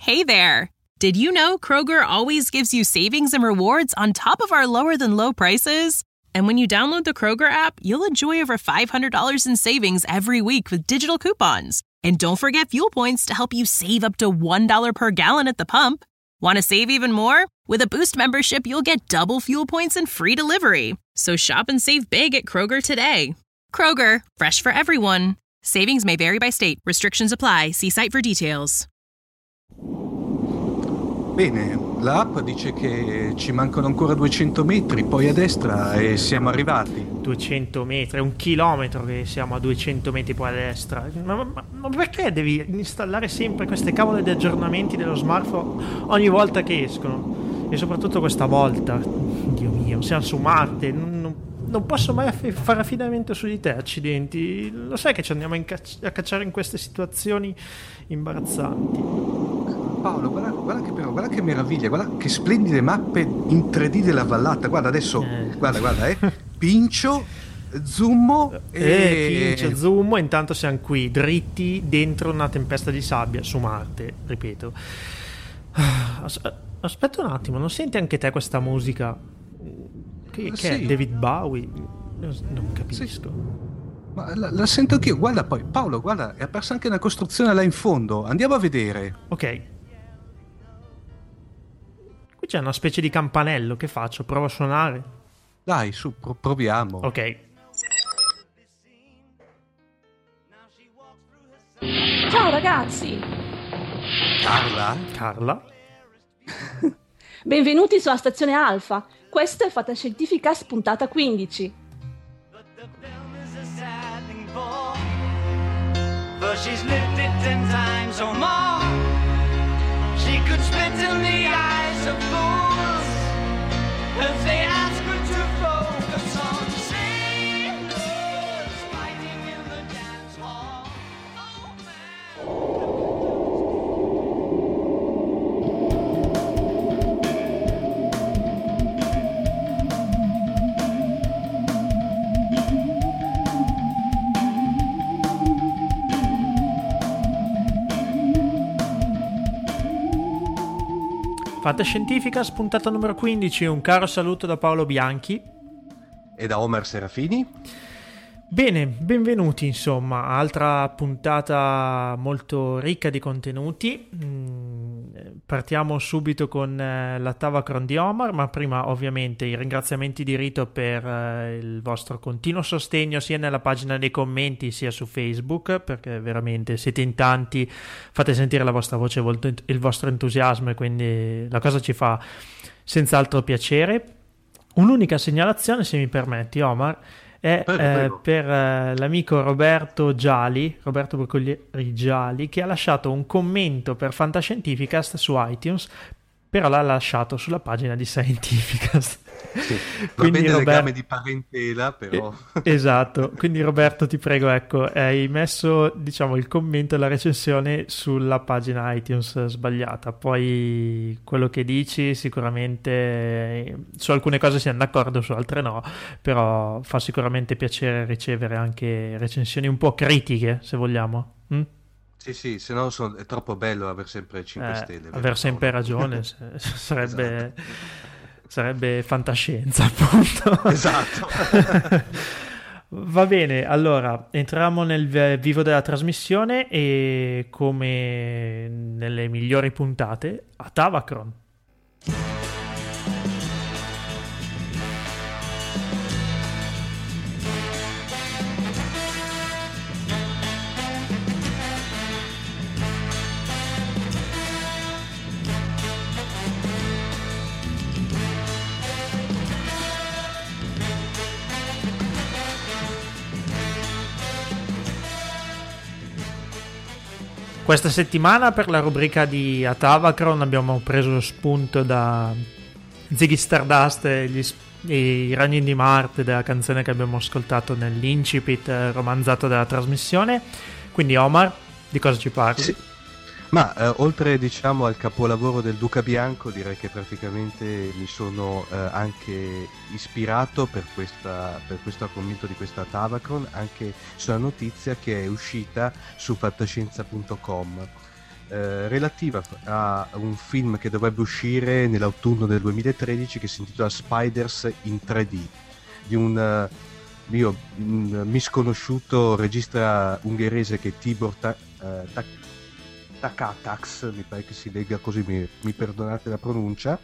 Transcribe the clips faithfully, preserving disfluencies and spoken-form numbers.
Hey there! Did you know Kroger always gives you savings and rewards on top of our lower-than-low prices? And when you download the Kroger app, you'll enjoy over five hundred dollars in savings every week with digital coupons. And don't forget fuel points to help you save up to one dollar per gallon at the pump. Want to save even more? With a Boost membership, you'll get double fuel points and free delivery. So shop and save big at Kroger today. Kroger, fresh for everyone. Savings may vary by state. Restrictions apply. See site for details. Bene, l'app dice che ci mancano ancora duecento metri, poi a destra e siamo arrivati. duecento metri, è un chilometro che siamo a duecento metri poi a destra. Ma, ma, ma perché devi installare sempre queste cavole di aggiornamenti dello smartphone ogni volta che escono? E soprattutto questa volta, Dio mio, siamo su Marte, non, non, non posso mai aff- fare affidamento su di te, accidenti. Lo sai che ci andiamo in cacci- a cacciare in queste situazioni imbarazzanti. Paolo, guarda, guarda che però, guarda che meraviglia, guarda che splendide mappe in tre D della vallata. Guarda adesso, eh. guarda, guarda, eh. Pincio, zoom e... Eh, pincio, zoom, intanto siamo qui, dritti dentro una tempesta di sabbia su Marte, ripeto. As- aspetta un attimo, non senti anche te questa musica? Che, che sì. È David Bowie? Non capisco. Sì. Ma la, la sento anch'io, guarda poi, Paolo, guarda, è apparsa anche una costruzione là in fondo, andiamo a vedere. Ok. Qui c'è una specie di campanello, che faccio? Provo a suonare? Dai, su, pro- proviamo. Ok. Ciao ragazzi! Carla? Carla? Benvenuti sulla stazione Alfa. Questo è Fantascientificast puntata quindici. She's lived it ten times or more. She could spit in the eyes of fools if they ask her to focus on sailors fighting in the dance hall. Oh Fantascientificast puntata numero quindici, un caro saluto da Paolo Bianchi e da Omar Serafini. Bene, benvenuti insomma, altra puntata molto ricca di contenuti. Mm, partiamo subito con eh, la Tavacron di Omar, ma prima ovviamente i ringraziamenti di rito per eh, il vostro continuo sostegno sia nella pagina dei commenti sia su Facebook, perché veramente siete in tanti, fate sentire la vostra voce, il vostro entusiasmo, e quindi la cosa ci fa senz'altro piacere. Un'unica segnalazione, se mi permetti, Omar, è prego, eh, prego. per eh, l'amico Roberto Giali, Roberto Broccolieri Giali, che ha lasciato un commento per Fantascientificast su iTunes, però l'ha lasciato sulla pagina di Scientificast. Sì, quindi va bene Robert... legame di parentela, però. Eh, esatto, quindi Roberto, ti prego, ecco, hai messo, diciamo, il commento e la recensione sulla pagina iTunes sbagliata. Poi quello che dici sicuramente eh, su alcune cose siamo d'accordo, su altre no, però fa sicuramente piacere ricevere anche recensioni un po' critiche, se vogliamo. Mm? Sì, sì, se no sono, è troppo bello avere sempre cinque Eh, stelle. aver sempre no? ragione sarebbe... Esatto. Sarebbe fantascienza, appunto. Esatto. Va bene, allora entriamo nel vivo della trasmissione e, come nelle migliori puntate, a Tavacron. Questa settimana per la rubrica di Atavacron abbiamo preso lo spunto da Ziggy Stardust e, gli, e i ragni di Marte, della canzone che abbiamo ascoltato nell'incipit romanzato della trasmissione. Quindi Omar, di cosa ci parli? Sì. Ma eh, oltre diciamo al capolavoro del Duca Bianco, direi che praticamente mi sono eh, anche ispirato per questa per questo commento di questa Tavacron anche sulla notizia che è uscita su fantascienza punto com, eh, relativa a un film che dovrebbe uscire nell'autunno del duemilatredici, che si intitola Spiders in tre D, di un uh, mio un misconosciuto regista ungherese che è Tibor Ta- uh, Ta- Takatax, mi pare che si legga così, mi, mi perdonate la pronuncia.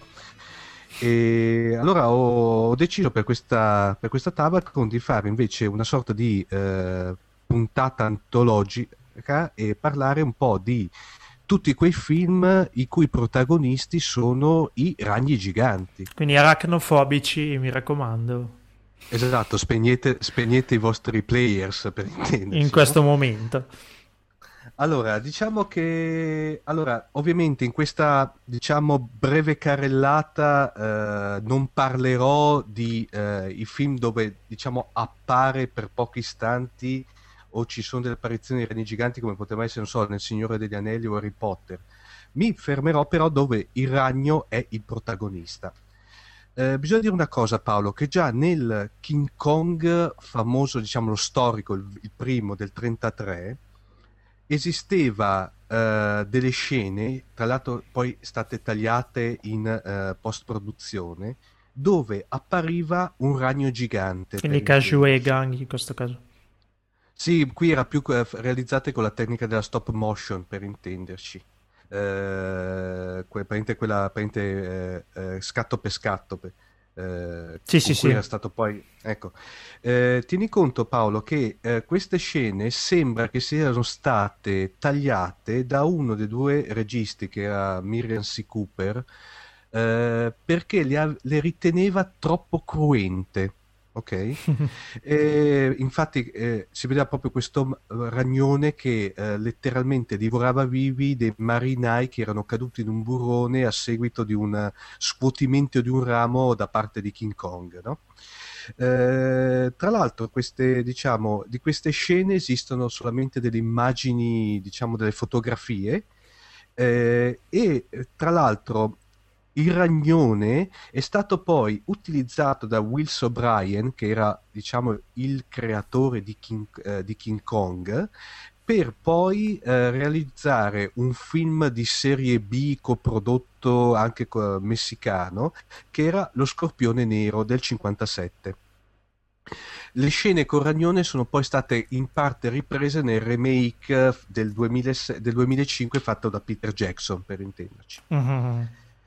E allora ho, ho deciso per questa, per questa Tabacon di fare invece una sorta di eh, puntata antologica e parlare un po' di tutti quei film i cui protagonisti sono i ragni giganti. Quindi arachnofobici, mi raccomando. Esatto, spegnete, spegnete i vostri players, per intenderci. In questo no? momento. Allora, diciamo che allora, ovviamente in questa diciamo breve carrellata eh, non parlerò di eh, i film dove diciamo appare per pochi istanti o ci sono delle apparizioni di ragni giganti, come poteva essere, non so, nel Signore degli Anelli o Harry Potter. Mi fermerò però dove il ragno è il protagonista. Eh, bisogna dire una cosa, Paolo, che già nel King Kong famoso, diciamo lo storico, il, il primo del trentatré, esisteva uh, delle scene, tra l'altro poi state tagliate in uh, post-produzione, dove appariva un ragno gigante. Quindi Kajue Gang in questo caso. Sì, qui era più uh, realizzate con la tecnica della stop motion, per intenderci. Uh, que- prende quella prende, uh, uh, scatto per scatto. Per, Uh, sì, sì, sì. Era stato poi ecco uh, tieni conto, Paolo, che uh, queste scene sembra che siano state tagliate da uno dei due registi, che era Miriam C. Cooper, uh, perché le, ha- le riteneva troppo cruente, ok? E, infatti eh, si vedeva proprio questo ragnone che eh, letteralmente divorava vivi dei marinai che erano caduti in un burrone a seguito di un scuotimento di un ramo da parte di King Kong, no? Eh, tra l'altro queste, diciamo, di queste scene esistono solamente delle immagini, diciamo delle fotografie, eh, e tra l'altro il ragnone è stato poi utilizzato da Wills O'Brien, che era diciamo il creatore di King, eh, di King Kong, per poi eh, realizzare un film di serie B coprodotto anche co- messicano, che era Lo Scorpione Nero del cinquantasette. Le scene con Ragnone sono poi state in parte riprese nel remake del, duemilasei, del duemilacinque fatto da Peter Jackson, per intenderci. Mm-hmm.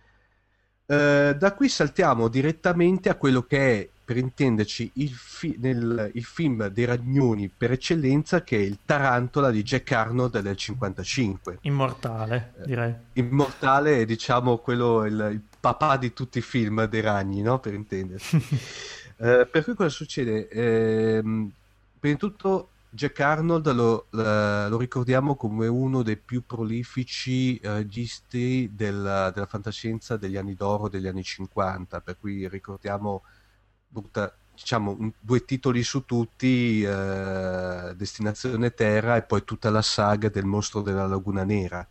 Uh, da qui saltiamo direttamente a quello che è, per intenderci, il, fi- nel, il film dei ragnoni per eccellenza, che è il Tarantola di Jack Arnold del cinquantacinque. Immortale, direi. Uh, immortale è, diciamo, quello, il, il papà di tutti i film dei ragni, no? Per intenderci. uh, per cui cosa succede? Uh, prima di tutto Jack Arnold lo, lo ricordiamo come uno dei più prolifici registi del, della fantascienza degli anni d'oro degli anni cinquanta, per cui ricordiamo diciamo un, due titoli su tutti, eh, Destinazione Terra e poi tutta la saga del Mostro della Laguna Nera.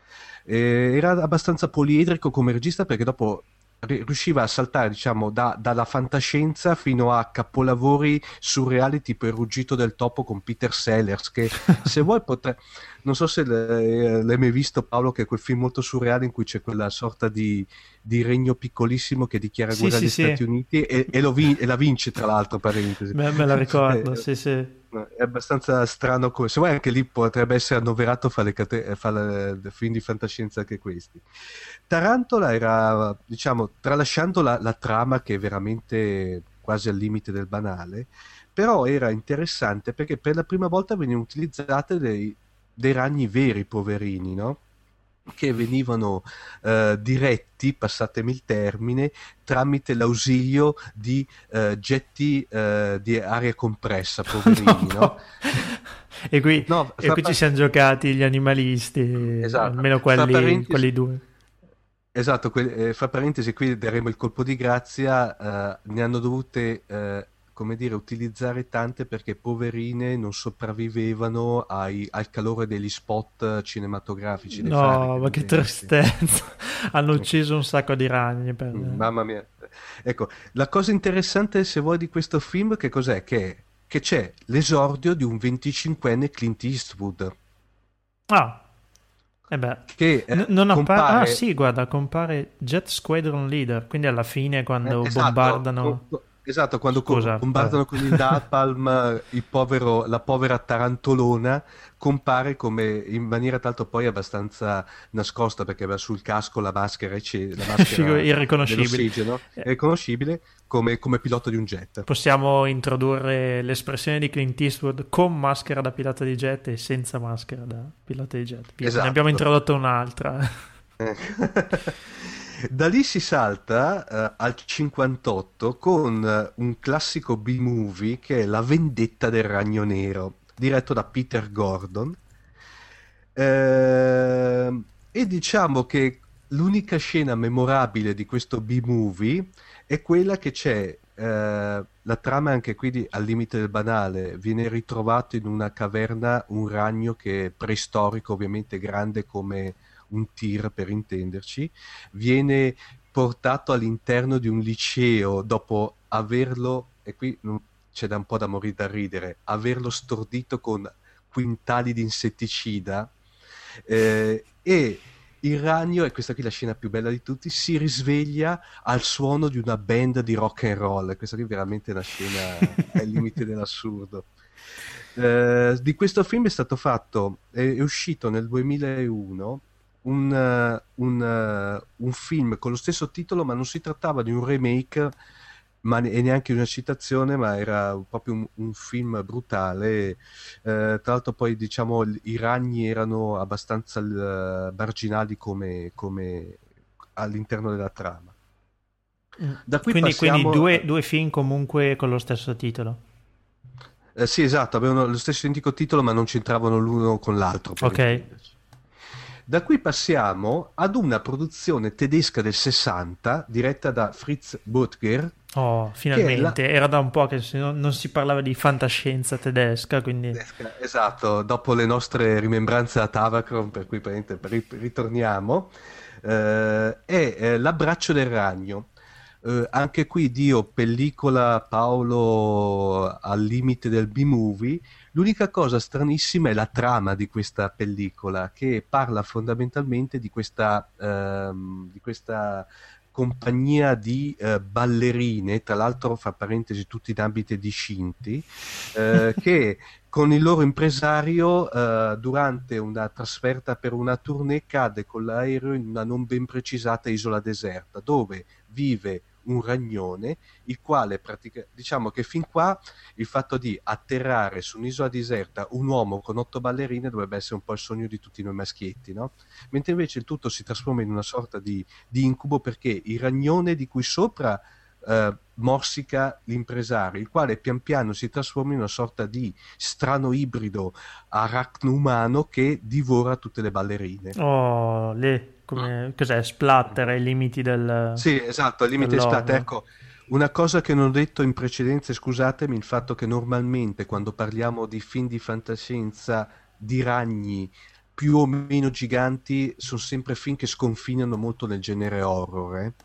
E era abbastanza poliedrico come regista, perché dopo riusciva a saltare, diciamo, da, dalla fantascienza fino a capolavori surreali tipo Il Ruggito del Topo con Peter Sellers, che se vuoi potre... non so se l'hai mai visto, Paolo, che è quel film molto surreale in cui c'è quella sorta di, di regno piccolissimo che dichiara sì, guerra sì, agli sì. Stati Uniti e, e, lo vin- e la vince, tra l'altro, parentesi. Me, me la ricordo, eh, sì sì. È abbastanza strano, come se vuoi anche lì potrebbe essere annoverato fra le, cate- fra le film di fantascienza anche questi. Tarantola era, diciamo, tralasciando la, la trama che è veramente quasi al limite del banale, però era interessante perché per la prima volta venivano utilizzate dei, dei ragni veri, poverini, no? Che venivano eh, diretti, passatemi il termine, tramite l'ausilio di eh, getti eh, di aria compressa, poverini, no? no? E qui, no, e qui pa- ci siamo giocati gli animalisti, esatto. almeno quelli, quelli due. Esatto, que- eh, fra parentesi, qui daremo il colpo di grazia, eh, ne hanno dovute, eh, come dire, utilizzare tante perché poverine non sopravvivevano ai- al calore degli spot cinematografici. No, fari, ma che tristezza, hanno ucciso un sacco di ragni. Per... Mm, mamma mia. Ecco, la cosa interessante, se vuoi, di questo film, che cos'è? Che, che c'è l'esordio di un venticinquenne Clint Eastwood. Ah. Eh beh, che eh, n- non appare... compare... Ah sì, guarda, compare Jet Squadron Leader, quindi alla fine quando Eh, esatto, bombardano... co- esatto, quando co- Scusa, bombardano vabbè. con il napalm il povero, la povera tarantolona compare come in maniera tanto poi abbastanza nascosta perché aveva sul casco la maschera, ecce- la Figo, maschera irriconoscibile. dell'ossigeno, è riconoscibile come, come pilota di un jet. Possiamo introdurre l'espressione di Clint Eastwood con maschera da pilota di jet e senza maschera da pilota di jet. Via, Esatto. Ne abbiamo introdotto un'altra. Eh. Da lì si salta eh, al cinquantotto con eh, un classico B-movie che è La vendetta del ragno nero, diretto da Peter Gordon. Eh, e diciamo che l'unica scena memorabile di questo B-movie è quella che c'è, eh, la trama è anche qui di- al limite del banale, viene ritrovato in una caverna un ragno che è preistorico, ovviamente grande come un tir per intenderci, viene portato all'interno di un liceo dopo averlo, e qui non- c'è da un po' da morire da ridere, averlo stordito con quintali di insetticida, eh, e il ragno, e questa qui è la scena più bella di tutti, si risveglia al suono di una band di rock and roll, e questa qui è veramente una scena ai limiti dell'assurdo. Eh, di questo film è stato fatto, è, è uscito nel duemilauno un, eh, un, eh, un film con lo stesso titolo, ma non si trattava di un remake ma ne- e neanche una citazione, ma era proprio un, un film brutale. Eh, tra l'altro poi diciamo l- i ragni erano abbastanza eh, marginali come, come all'interno della trama. Da qui Quindi, quindi passiamo due, due film comunque con lo stesso titolo. Eh, sì, esatto, avevano lo stesso identico titolo, ma non c'entravano l'uno con l'altro. per Ok. intenderci. Da qui passiamo ad una produzione tedesca del sessanta, diretta da Fritz Böttger. Oh, Che finalmente. Era da un po' che si- non, non si parlava di fantascienza tedesca, quindi... Tedesca, esatto, dopo le nostre rimembranze a Tavakron, per cui praticamente ri- ritorniamo, eh, è eh, L'abbraccio del ragno. Eh, anche qui Dio, pellicola Paolo al limite del B-movie. L'unica cosa stranissima è la trama di questa pellicola, che parla fondamentalmente di questa, ehm, di questa compagnia di eh, ballerine, tra l'altro fra parentesi tutti in abiti discinti, eh, che con il loro impresario eh, durante una trasferta per una tournée cade con l'aereo in una non ben precisata isola deserta dove vive un ragnone, il quale pratica- diciamo che fin qua il fatto di atterrare su un'isola deserta un uomo con otto ballerine dovrebbe essere un po' il sogno di tutti noi maschietti, no? Mentre invece il tutto si trasforma in una sorta di, di incubo, perché il ragnone di cui sopra eh, morsica l'impresario, il quale pian piano si trasforma in una sorta di strano ibrido aracno-umano che divora tutte le ballerine. Oh, lì, come... cos'è? Splatter ai limiti del... Sì, esatto, al limite dell'horror. splatter. Ecco, una cosa che non ho detto in precedenza, scusatemi, il fatto che normalmente quando parliamo di film di fantascienza di ragni più o meno giganti sono sempre film che sconfinano molto nel genere horror. eh.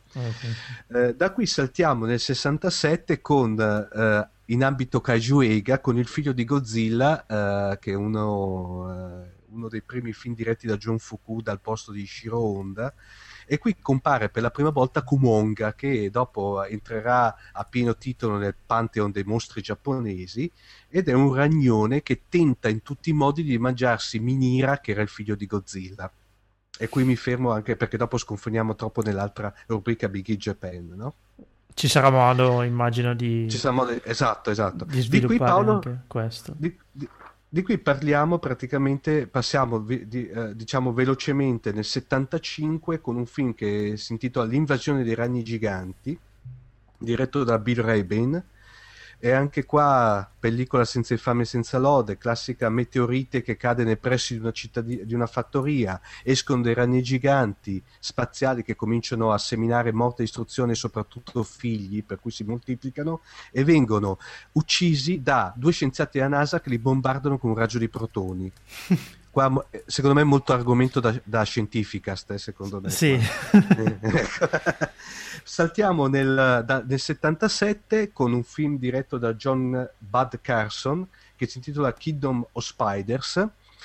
Ok. Eh, da qui saltiamo nel sessantasette con eh, in ambito Kaiju Eiga con il figlio di Godzilla, eh, che è uno, eh, uno dei primi film diretti da John Fukuda al posto di Ishiro Honda, e qui compare per la prima volta Kumonga, che dopo entrerà a pieno titolo nel pantheon dei mostri giapponesi, ed è un ragnone che tenta in tutti i modi di mangiarsi Minira, che era il figlio di Godzilla. E qui mi fermo anche perché dopo sconfiniamo troppo nell'altra rubrica Big in Japan, no? Ci sarà modo, immagino, di, Ci siamo... Esatto, esatto. di Di sviluppare qui Paolo... anche questo. Di, di- di qui parliamo praticamente, passiamo vi- di- eh, diciamo velocemente nel settantacinque con un film che si intitola L'invasione dei ragni giganti, diretto da Bill Rabin. E anche qua pellicola senza infame e senza lode, classica meteorite che cade nei pressi di una, cittadina, di una fattoria, escono dei ragni giganti spaziali che cominciano a seminare morte e distruzione, soprattutto figli, per cui si moltiplicano, e vengono uccisi da due scienziati della NASA che li bombardano con un raggio di protoni. Qua mo- eh, secondo me è molto argomento da, da scientificast, eh, secondo me. Sì. Saltiamo nel, da- nel settantasette con un film diretto da John Bud Carson che si intitola Kingdom of Spiders.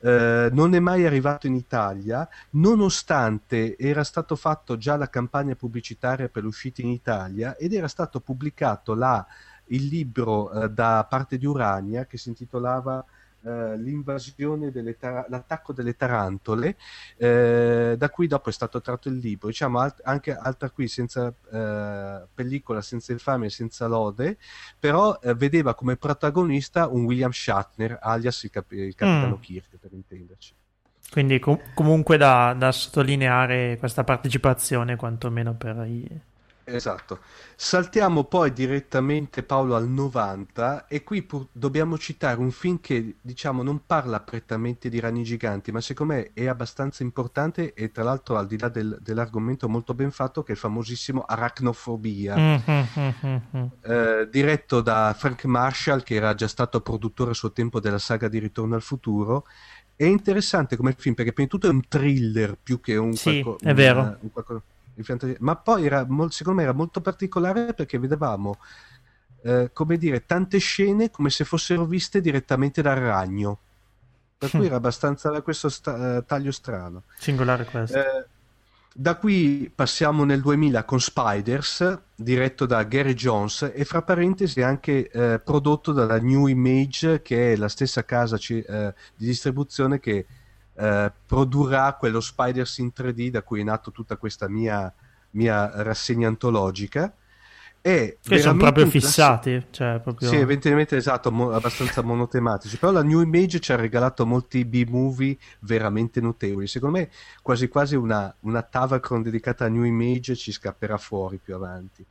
eh, non è mai arrivato in Italia, nonostante era stato fatto già la campagna pubblicitaria per l'uscita in Italia ed era stato pubblicato là il libro eh, da parte di Urania che si intitolava Uh, l'invasione delle tar- l'attacco delle tarantole, eh, da cui dopo è stato tratto il libro, diciamo alt- anche altra qui senza uh, pellicola, senza infamia e senza lode, però uh, vedeva come protagonista un William Shatner alias il, cap- il capitano mm. Kirk, per intenderci. Quindi com- comunque da, da sottolineare questa partecipazione quantomeno per i... Esatto. Saltiamo poi direttamente, Paolo, al novanta, e qui pur- dobbiamo citare un film che diciamo non parla prettamente di ragni giganti, ma secondo me è abbastanza importante e tra l'altro al di là del- dell'argomento molto ben fatto, che è il famosissimo Arachnofobia, Mm-hmm. eh, diretto da Frank Marshall, che era già stato produttore a suo tempo della saga di Ritorno al futuro. È interessante come film perché prima di tutto è un thriller più che un Sì, qualco- è un- vero. un qualco- di fantasia. Ma poi era mol- secondo me era molto particolare perché vedevamo eh, come dire tante scene come se fossero viste direttamente dal ragno, per cui era abbastanza aveva questo sta- eh, taglio strano. Singolare questo. Eh, da qui passiamo nel duemila con Spiders, diretto da Gary Jones e fra parentesi anche eh, prodotto dalla New Image, che è la stessa casa ci- eh, di distribuzione che eh, produrrà quello Spiders in tre D da cui è nato tutta questa mia, mia rassegna antologica. È Che sono veramente proprio un classi- fissati, cioè proprio... Sì, evidentemente esatto, mo- abbastanza monotematici, però la New Image ci ha regalato molti B-movie veramente notevoli. Secondo me quasi quasi una, una Tavacron dedicata a New Image ci scapperà fuori più avanti.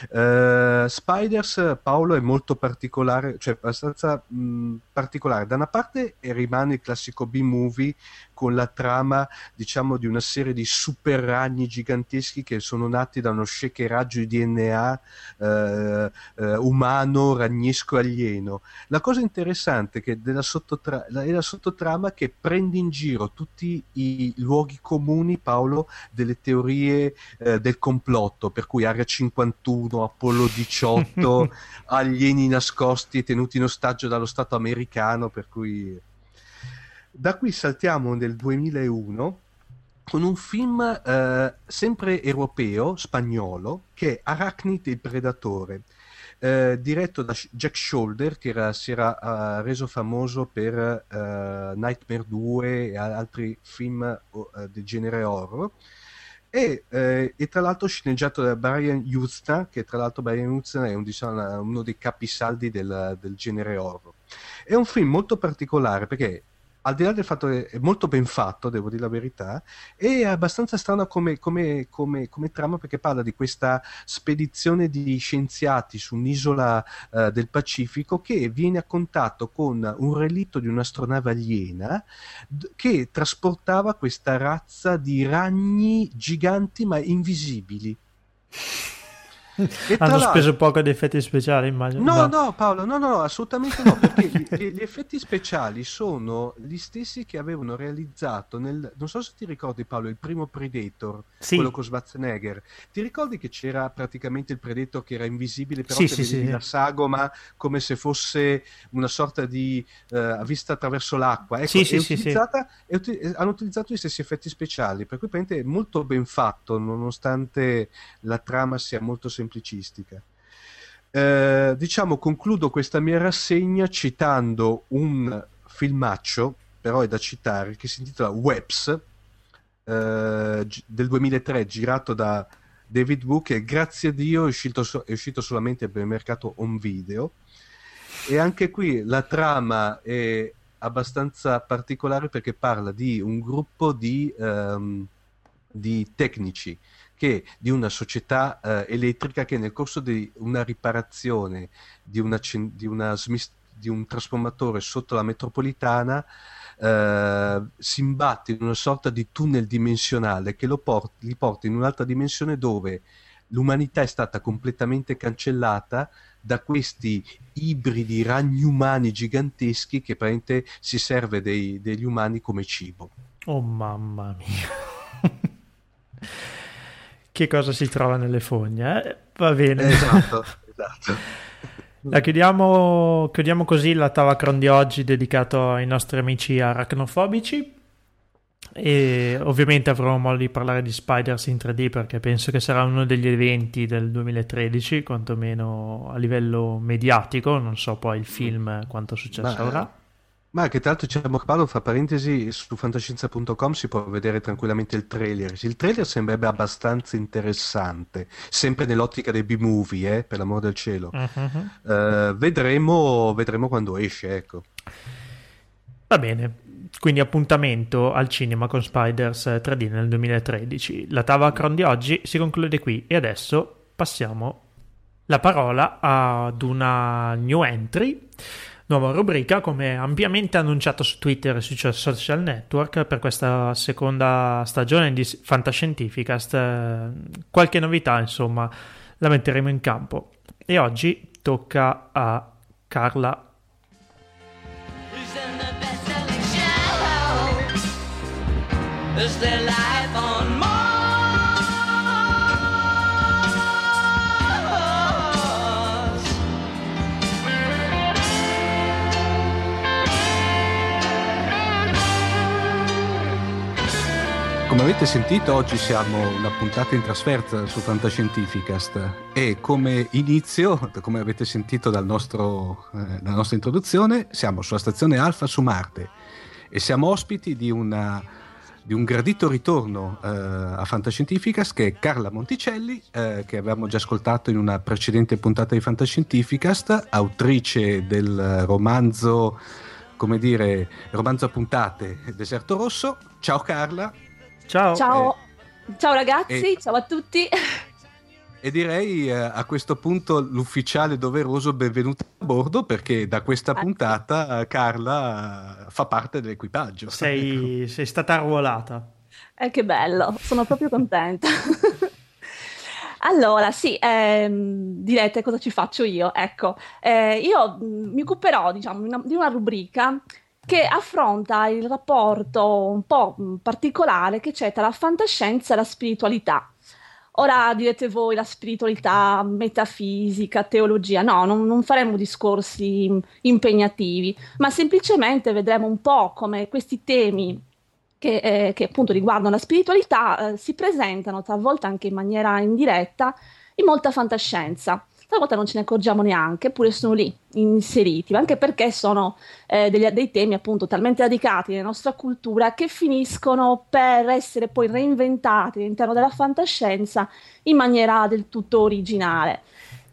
Eh, Spiders, Paolo, è molto particolare, cioè abbastanza mh, particolare. Da una parte eh, rimane il classico B-movie con la trama, diciamo, di una serie di super ragni giganteschi che sono nati da uno shakeraggio di D N A eh, eh, umano, ragnesco, alieno. La cosa interessante è che della sottotra- è la sottotrama che prende in giro tutti i luoghi comuni, Paolo, delle teorie eh, del complotto, per cui Area cinquantuno, Apollo diciotto, alieni nascosti e tenuti in ostaggio dallo Stato americano, per cui da qui saltiamo nel duemilauno con un film eh, sempre europeo, spagnolo, che è Arachnid il Predatore, eh, diretto da Jack Shoulder, che era, si era uh, reso famoso per uh, Nightmare due e altri film uh, del genere horror, e, eh, e tra l'altro sceneggiato da Brian Yuzna, che tra l'altro Brian Yuzna è un, diciamo, uno dei capisaldi del, del genere horror. È un film molto particolare perché al di là del fatto che è molto ben fatto, devo dire la verità, è abbastanza strano come, come, come, come trama, perché parla di questa spedizione di scienziati su un'isola eh, del Pacifico che viene a contatto con un relitto di un'astronave aliena d- che trasportava questa razza di ragni giganti ma invisibili. E tra Hanno l'altro- speso poco di effetti speciali, immagino. No, No. no, Paolo, no, no, no, assolutamente no, perché gli, gli effetti speciali sono gli stessi che avevano realizzato nel, non so se ti ricordi, Paolo, il primo Predator, Sì. quello con Schwarzenegger. Ti ricordi che c'era praticamente il Predator che era invisibile, però Sì, che sì, vedevi sì. la sagoma come se fosse una sorta di eh, vista attraverso l'acqua? Ecco, Sì, sì, è sì, sì. utilizzata, è uti- hanno utilizzato gli stessi effetti speciali, per cui praticamente è molto ben fatto, nonostante la trama sia molto semplicistica. Eh, diciamo, concludo questa mia rassegna citando un filmaccio, però è da citare, che si intitola Webs, eh, gi- del duemilatré, girato da David Wu, che grazie a Dio è uscito, so- è uscito solamente per il mercato home video, e anche qui la trama è abbastanza particolare perché parla di un gruppo di, ehm, di tecnici che di una società eh, elettrica che nel corso di una riparazione di, una, cen- di, una smis- di un trasformatore sotto la metropolitana eh, si imbatte in una sorta di tunnel dimensionale che lo port- li porta in un'altra dimensione dove l'umanità è stata completamente cancellata da questi ibridi ragni umani giganteschi che praticamente si serve dei- degli umani come cibo. Oh mamma mia. Che cosa si trova nelle fogne, eh? Va bene. Esatto, esatto. La chiudiamo, chiudiamo così la Tavacron di oggi, dedicato ai nostri amici aracnofobici, e ovviamente avremo modo di parlare di Spiders in tre D, perché penso che sarà uno degli eventi del duemilatredici, quantomeno a livello mediatico. Non so poi il film quanto successo Ma- avrà. Ma che tra l'altro diciamo che Paolo, fra parentesi, su fantascienza punto com si può vedere tranquillamente il trailer. Il trailer sembrerebbe abbastanza interessante, sempre nell'ottica dei B-movie, eh, per l'amor del cielo. Mhm. Eh, vedremo, vedremo quando esce, ecco. Va bene, quindi appuntamento al cinema con Spiders tre D nel duemilatredici. La Tavacron di oggi si conclude qui e adesso passiamo la parola ad una new entry, nuova rubrica, come ampiamente annunciato su Twitter e sui social network per questa seconda stagione di Fantascientificast. Eh, Qualche novità, insomma, la metteremo in campo. E oggi tocca a Carla. Who's in the best-selling show? Is there life on Mars? Come avete sentito, oggi siamo una puntata in trasferta su Fantascientificast e come inizio, come avete sentito dal nostro, eh, dalla nostra introduzione, siamo sulla stazione Alfa su Marte e siamo ospiti di, una, di un gradito ritorno eh, a Fantascientificast, che è Carla Monticelli, eh, che avevamo già ascoltato in una precedente puntata di Fantascientificast, autrice del romanzo, come dire, romanzo a puntate Deserto Rosso. Ciao Carla. Ciao. Ciao, ciao ragazzi, e- ciao a tutti. E direi eh, a questo punto l'ufficiale doveroso benvenuto a bordo, perché da questa Grazie. puntata eh, Carla eh, fa parte dell'equipaggio. Sei, sei stata arruolata. Eh, che bello, sono proprio contenta. Allora, sì, ehm, direte cosa ci faccio io. Ecco, eh, io mh, mi occuperò, diciamo, una- di una rubrica che affronta il rapporto un po' mh, particolare che c'è tra la fantascienza e la spiritualità. Ora direte voi la spiritualità, metafisica, teologia. No, non, non faremo discorsi mh, impegnativi, ma semplicemente vedremo un po' come questi temi che, eh, che appunto riguardano la spiritualità eh, si presentano talvolta anche in maniera indiretta in molta fantascienza. Talvolta non ce ne accorgiamo neanche, eppure sono lì inseriti, anche perché sono eh, degli- dei temi appunto talmente radicati nella nostra cultura che finiscono per essere poi reinventati all'interno della fantascienza in maniera del tutto originale.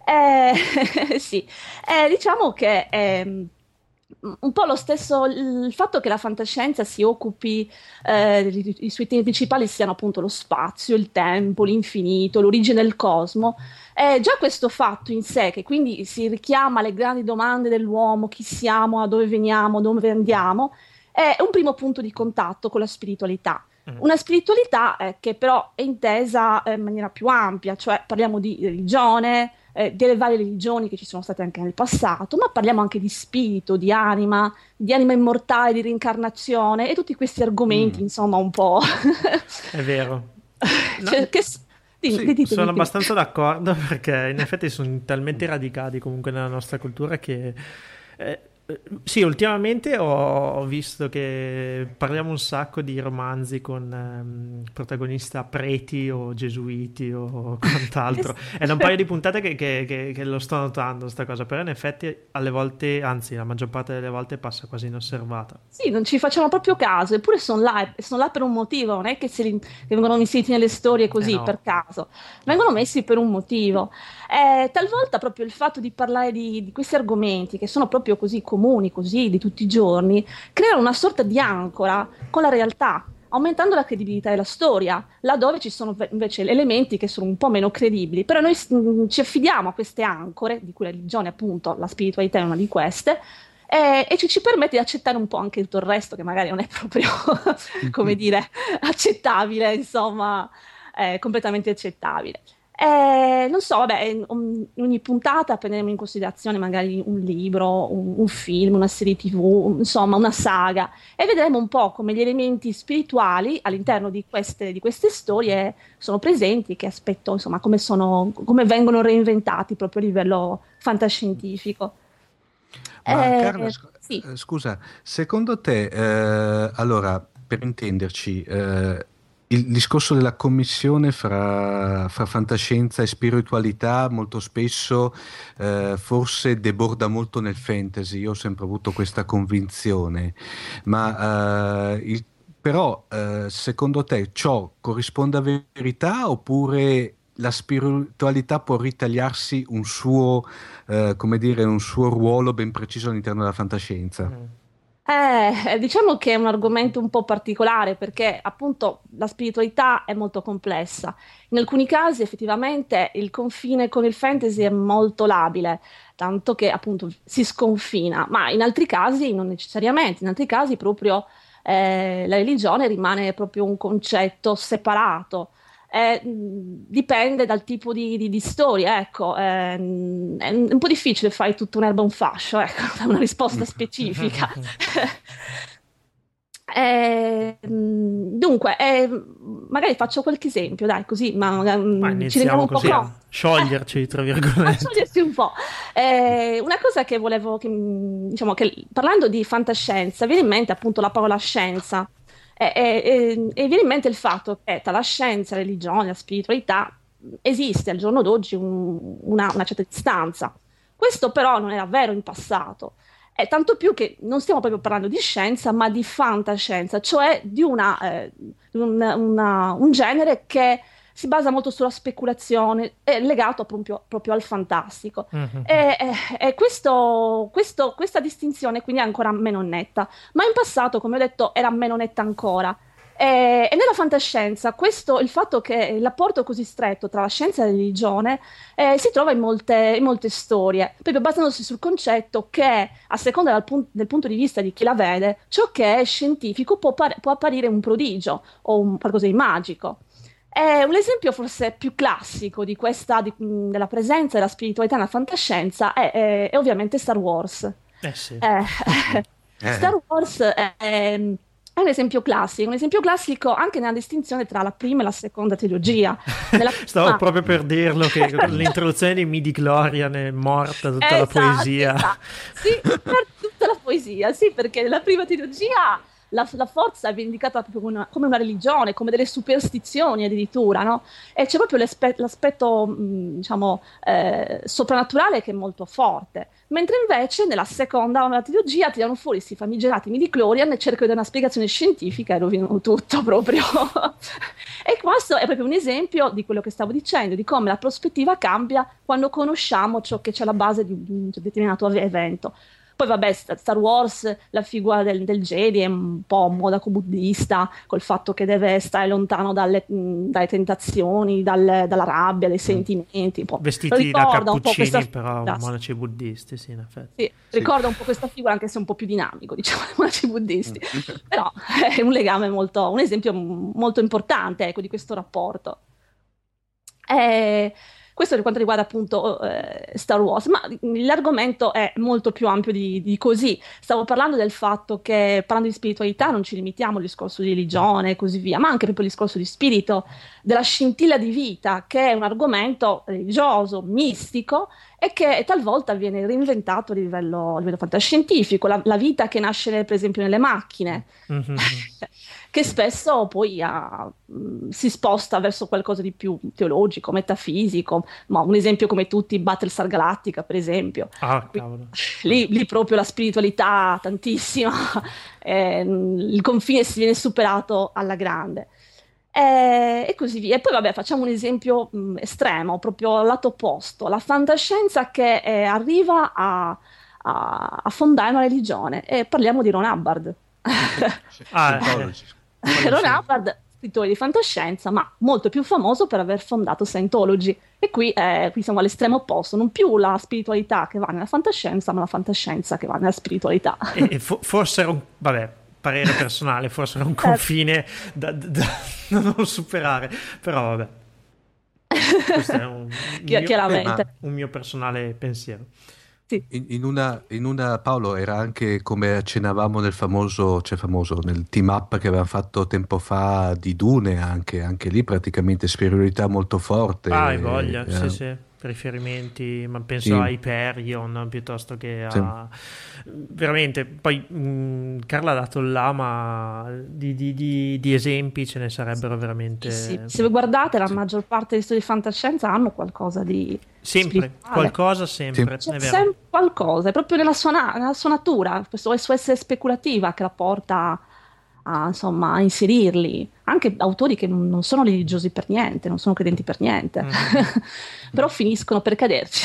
Eh, sì, Eh, diciamo che ehm, un po' lo stesso, il fatto che la fantascienza si occupi, eh, i, i suoi temi principali siano appunto lo spazio, il tempo, l'infinito, l'origine del cosmo. Eh, già questo fatto in sé, che quindi si richiama alle grandi domande dell'uomo, chi siamo, da dove veniamo, dove andiamo, è un primo punto di contatto con la spiritualità. Mm. Una spiritualità eh, che però è intesa eh, in maniera più ampia, cioè parliamo di religione, eh, delle varie religioni che ci sono state anche nel passato, ma parliamo anche di spirito, di anima, di anima immortale, di reincarnazione e tutti questi argomenti, Mm. insomma, un po'. È vero. No, Cioè, che s- dimmi, sì, ditemi, sono ditemi. abbastanza d'accordo, perché in effetti sono talmente radicati comunque nella nostra cultura che eh, eh, sì, ultimamente ho, ho visto che parliamo un sacco di romanzi con ehm, protagonista preti o gesuiti o quant'altro. È da un paio di puntate che, che- che- che lo sto notando sta cosa, però in effetti alle volte, anzi la maggior parte delle volte passa quasi inosservata. Sì, non ci facciamo proprio caso, eppure sono là, e sono là per un motivo, non è che, se li- che vengono inseriti nelle storie così Eh no. per caso, vengono messi per un motivo. Eh, talvolta proprio il fatto di parlare di, di questi argomenti, che sono proprio così comuni, così di tutti i giorni, creano una sorta di ancora con la realtà, aumentando la credibilità della storia, laddove ci sono ve- invece elementi che sono un po' meno credibili. Però noi mm, ci affidiamo a queste ancore, di cui la religione, appunto, la spiritualità è una di queste, eh, e ci, ci permette di accettare un po' anche tutto il resto, che magari non è proprio, come dire, accettabile, insomma, eh, completamente accettabile. Eh, non so, vabbè, in in ogni puntata prenderemo in considerazione magari un libro, un, un film, una serie T V, insomma una saga, e vedremo un po' come gli elementi spirituali all'interno di queste, di queste storie sono presenti, che aspetto, insomma, come sono, come vengono reinventati proprio a livello fantascientifico. Ma Eh, Carla, sc- sì. eh, scusa, secondo te, eh, allora, per intenderci, eh, il discorso della commissione fra, fra fantascienza e spiritualità molto spesso eh, forse deborda molto nel fantasy, io ho sempre avuto questa convinzione, ma eh, il- però eh, secondo te ciò corrisponde a verità oppure la spiritualità può ritagliarsi un suo eh, come dire, un suo ruolo ben preciso all'interno della fantascienza? Mm. Eh, diciamo che è un argomento un po' particolare perché appunto la spiritualità è molto complessa. In alcuni casi effettivamente il confine con il fantasy è molto labile, tanto che appunto si sconfina, ma in altri casi non necessariamente, in altri casi proprio eh, la religione rimane proprio un concetto separato. Eh, mh, dipende dal tipo di, di- di storia, ecco. Ehm, è un un po' difficile fare tutto un'erba un fascio, ecco, dare una risposta specifica. Eh, mh, dunque, eh, magari faccio qualche esempio, dai, così, ma magari, Ma mh, ci rendiamo iniziamo un po' così a conto. scioglierci, tra A virgolette. sciogliersi un po'. Eh, una cosa che volevo, che, mh, diciamo che parlando di fantascienza, viene in mente appunto la parola scienza. E, e- e- e viene in mente il fatto che tra la scienza, la religione, la spiritualità esiste al giorno d'oggi un- una, una certa distanza. Questo però non era vero in passato. E tanto più che non stiamo proprio parlando di scienza, ma di fantascienza, cioè di una, eh, di un, una- un genere che si basa molto sulla speculazione, è legato proprio, proprio al fantastico. Mhm. E, e- e questo- questo- questa distinzione quindi è ancora meno netta, ma in passato, come ho detto, era meno netta ancora. E, e nella fantascienza, questo, il fatto che il rapporto così stretto tra la scienza e la religione eh, si trova in molte, in molte storie, proprio basandosi sul concetto che, a seconda del, pun- del punto di vista di chi la vede, ciò che è scientifico può, par- può apparire un prodigio o un qualcosa di magico. Eh, un esempio forse più classico di questa, di- mh, della presenza della spiritualità nella fantascienza è, è- è ovviamente Star Wars. Eh sì. Eh, Eh. Star Wars è, è un esempio classico, un esempio classico anche nella distinzione tra la prima e la seconda trilogia. Nella Stavo prima- proprio per dirlo che con l'introduzione di Midi-Chlorian è morta tutta la Esatto, poesia. esatto. Sì, per tutta la poesia, sì, perché nella prima trilogia la, la forza è indicata proprio come una, come una religione, come delle superstizioni addirittura, no? E c'è proprio l'aspe- l'aspetto, mh, diciamo, eh, soprannaturale che è molto forte. Mentre invece nella seconda trilogia tirano fuori questi famigerati midi-chlorian e cercano di dare una spiegazione scientifica e rovinano tutto proprio. E questo è proprio un esempio di quello che stavo dicendo, di come la prospettiva cambia quando conosciamo ciò che c'è alla base di un determinato evento. Poi vabbè, Star Wars, la figura del, del Jedi è un po' modaco buddista, col fatto che deve stare lontano dalle, mh, dalle tentazioni, dal- dalla rabbia, dai sentimenti. Un po'. Vestiti da Ricorda un po' cappuccini, questa però figura, monaci buddisti, sì, in effetti. sì, Sì. ricorda un po' questa figura, anche se un po' più dinamico, diciamo, dei monaci buddisti. Mm. Però è un legame molto, un esempio m- molto importante, ecco, di questo rapporto. Eh, Questo per quanto riguarda appunto eh, Star Wars, ma l'argomento è molto più ampio di, di così. Stavo parlando del fatto che, parlando di spiritualità, non ci limitiamo al discorso di religione e così via, ma anche proprio al discorso di spirito, della scintilla di vita, che è un argomento religioso, mistico, e che talvolta viene reinventato a livello, a livello fantascientifico. La, la vita che nasce, per esempio, nelle macchine. Mhm. Che spesso poi ha- mh, si sposta verso qualcosa di più teologico, metafisico, ma un esempio come tutti, Battlestar Galactica, per esempio. Ah, cavolo. Lì, lì proprio la spiritualità tantissima, eh, il confine si viene superato alla grande. E, e così via. E poi vabbè, facciamo un esempio mh, estremo, proprio al lato opposto, la fantascienza che eh, arriva a, a- a fondare una religione. E parliamo di Ron Hubbard. Ah, Scientology. Quello Ron sì. Hubbard, scrittore di fantascienza, ma molto più famoso per aver fondato Scientology. E qui, eh, qui siamo all'estremo opposto, non più la spiritualità che va nella fantascienza, ma la fantascienza che va nella spiritualità. E, e fo- forse era un, vabbè, parere personale, forse era un confine da, da- da non superare, però vabbè. Questo è un, Chi- mio, chiaramente. Eh, un mio personale pensiero. Sì. In, in una, in una, Paolo, era anche come accennavamo nel famoso, cioè famoso, nel team up che avevamo fatto tempo fa di Dune, anche, anche lì praticamente superiorità molto forte. Ah, hai voglia, eh, sì, sì. Riferimenti, ma penso Sì. a Hyperion piuttosto che a veramente. Poi mh, Carla ha dato là, ma di, di- di- di esempi ce ne sarebbero veramente Sì, se voi guardate, la maggior parte degli studi di fantascienza hanno qualcosa di sempre spirituale. qualcosa, sempre C'è è vero. sempre qualcosa, è proprio nella sua, na- nella sua natura, questo suo essere speculativa che la porta a, insomma, a inserirli. Anche autori che non, non sono religiosi per niente, non sono credenti per niente, Mhm. però finiscono per caderci.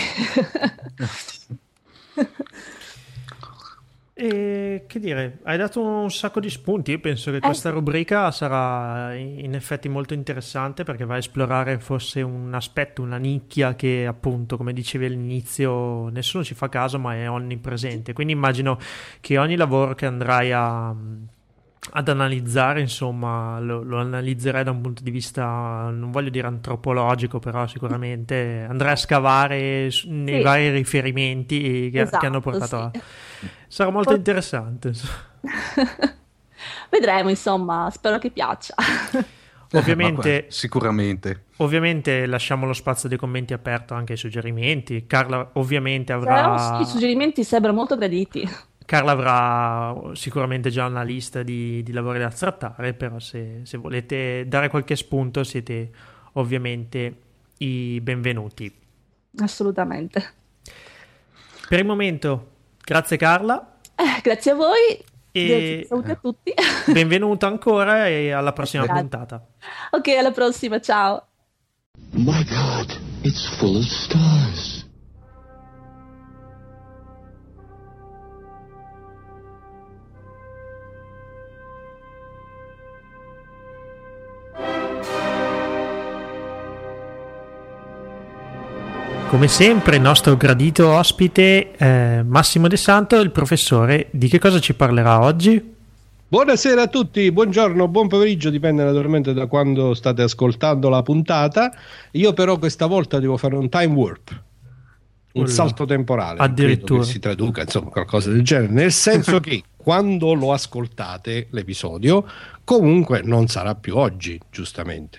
E che dire, hai dato un sacco di spunti. Io penso che Eh, questa sì. rubrica sarà in effetti molto interessante perché va a esplorare forse un aspetto, una nicchia che appunto, come dicevi all'inizio, nessuno ci fa caso ma è onnipresente. Quindi immagino che ogni lavoro che andrai a, ad analizzare, insomma, lo, lo analizzerai da un punto di vista, non voglio dire antropologico, però sicuramente andrai a scavare su- nei Sì. vari riferimenti che, che hanno Esatto, portato a... sì. Sarà molto Poi- interessante. Vedremo, insomma, spero che piaccia. Ovviamente, Ma guarda, sicuramente. ovviamente lasciamo lo spazio dei commenti aperto anche ai suggerimenti. Carla ovviamente Però avrà, sì, i suggerimenti sembrano molto graditi. Carla avrà sicuramente già una lista di, di lavori da trattare, però se, se volete dare qualche spunto siete ovviamente i benvenuti. Assolutamente. Per il momento, grazie Carla, Eh, grazie a voi. E- Saluti a tutti. benvenuta ancora e alla prossima Grazie. puntata. Ok, alla prossima, ciao. My God, it's full of stars. Come sempre, il nostro gradito ospite eh, Massimo De Santo, il professore, di che cosa ci parlerà oggi? Buonasera a tutti, buongiorno, buon pomeriggio, dipende naturalmente da quando state ascoltando la puntata. Io però questa volta devo fare un time warp, un Ulla. salto temporale. Addirittura. Credo che si traduca, insomma, qualcosa del genere, nel senso che quando lo ascoltate l'episodio, comunque non sarà più oggi, giustamente.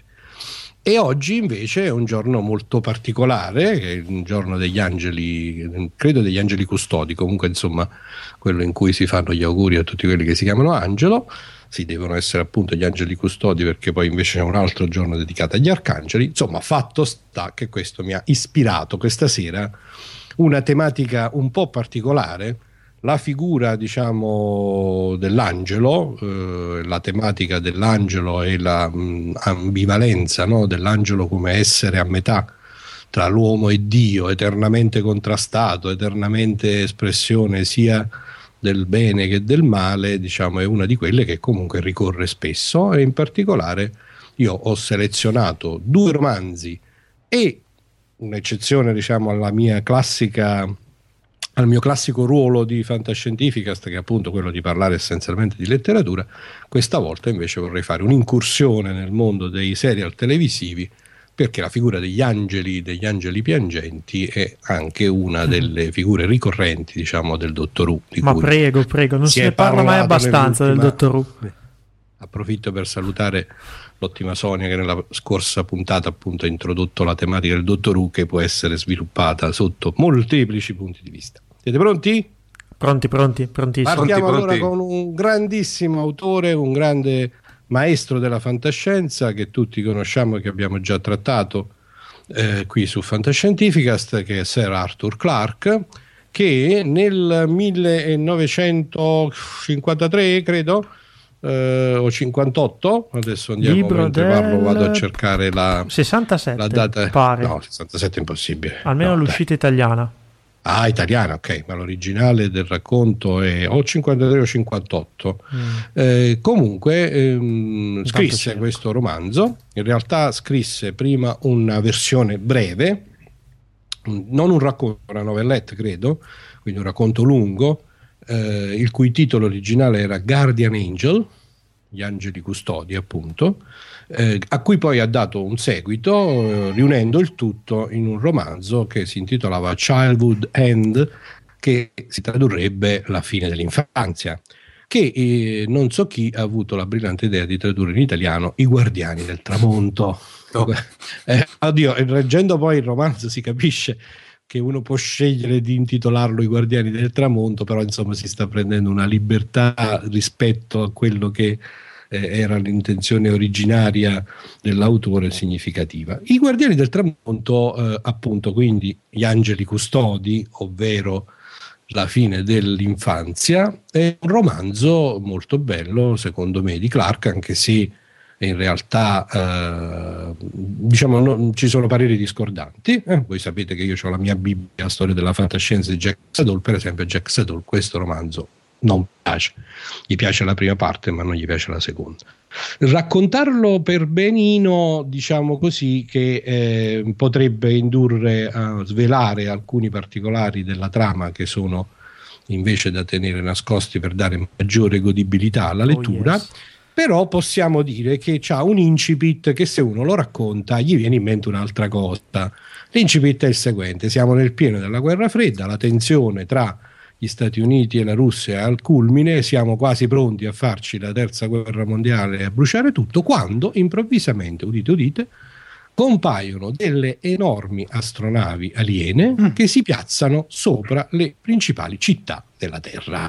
E oggi invece è un giorno molto particolare, che è un giorno degli angeli, credo degli angeli custodi, comunque insomma quello in cui si fanno gli auguri a tutti quelli che si chiamano angelo. Sì, devono essere appunto gli angeli custodi, perché poi invece c'è un altro giorno dedicato agli arcangeli. Insomma, fatto sta che questo mi ha ispirato questa sera una tematica un po' particolare. La figura, diciamo, dell'angelo, eh, la tematica dell'angelo e la mh, ambivalenza, no, dell'angelo come essere a metà tra l'uomo e Dio, eternamente contrastato, eternamente espressione sia del bene che del male, diciamo, è una di quelle che comunque ricorre spesso. E in particolare io ho selezionato due romanzi e un'eccezione, diciamo, alla mia classica al mio classico ruolo di fantascientificast, che è appunto quello di parlare essenzialmente di letteratura. Questa volta invece vorrei fare un'incursione nel mondo dei serial televisivi, perché la figura degli angeli, degli angeli piangenti, è anche una delle figure ricorrenti, diciamo, del Dottor Who. Di Ma cui prego, prego, non si se è ne parla mai parlato abbastanza del nell'ultima- Dottor Who. Approfitto per salutare l'ottima Sonia, che nella scorsa puntata appunto ha introdotto la tematica del Dottor Who, che può essere sviluppata sotto molteplici punti di vista. Siete pronti? Pronti, pronti, prontissimi. Partiamo Pronti, allora pronti. con un grandissimo autore, un grande maestro della fantascienza che tutti conosciamo e che abbiamo già trattato eh, qui su Fantascientificast, che è Sir Arthur Clarke, che nel millenovecentocinquantatré, credo, eh, o cinquantotto, adesso andiamo Libro mentre del- parlo, vado a cercare la, sessantasette, la data. pare. No, sessantasette è impossibile. Almeno No, dai. l'uscita italiana. Ah, italiana, ok, ma l'originale del racconto è o cinquantatré o cinquantotto. Mm. Eh, comunque ehm, Intanto scrisse cerco. questo romanzo. In realtà scrisse prima una versione breve, un- non un racconto, una novelletta credo, quindi un racconto lungo, eh, il cui titolo originale era Guardian Angel, Gli angeli custodi, appunto, eh, a cui poi ha dato un seguito, eh, riunendo il tutto in un romanzo che si intitolava Childhood End, che si tradurrebbe La fine dell'infanzia, che eh, non so chi ha avuto la brillante idea di tradurre in italiano I guardiani del tramonto. Oh. Eh, oddio, leggendo poi il romanzo si capisce che uno può scegliere di intitolarlo I guardiani del tramonto, però insomma si sta prendendo una libertà rispetto a quello che eh, era l'intenzione originaria dell'autore significativa. I guardiani del tramonto, eh, appunto, quindi gli angeli custodi, ovvero La fine dell'infanzia, è un romanzo molto bello secondo me di Clarke, anche se in realtà eh, diciamo non, ci sono pareri discordanti. Eh, voi sapete che io ho la mia Bibbia, storia della fantascienza di Jack Sadoul. Per esempio Jack Sadoul questo romanzo non piace, gli piace la prima parte ma non gli piace la seconda. Raccontarlo per benino, diciamo così, che eh, potrebbe indurre a svelare alcuni particolari della trama che sono invece da tenere nascosti per dare maggiore godibilità alla lettura. Oh, yes. Però possiamo dire che c'ha un incipit che se uno lo racconta gli viene in mente un'altra cosa. L'incipit è il seguente: siamo nel pieno della guerra fredda, la tensione tra gli Stati Uniti e la Russia è al culmine, siamo quasi pronti a farci la terza guerra mondiale e a bruciare tutto, quando improvvisamente, udite udite, compaiono delle enormi astronavi aliene mm. che si piazzano sopra le principali città della Terra.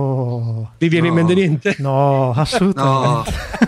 Oh, vi viene no. in mente niente? No, assolutamente.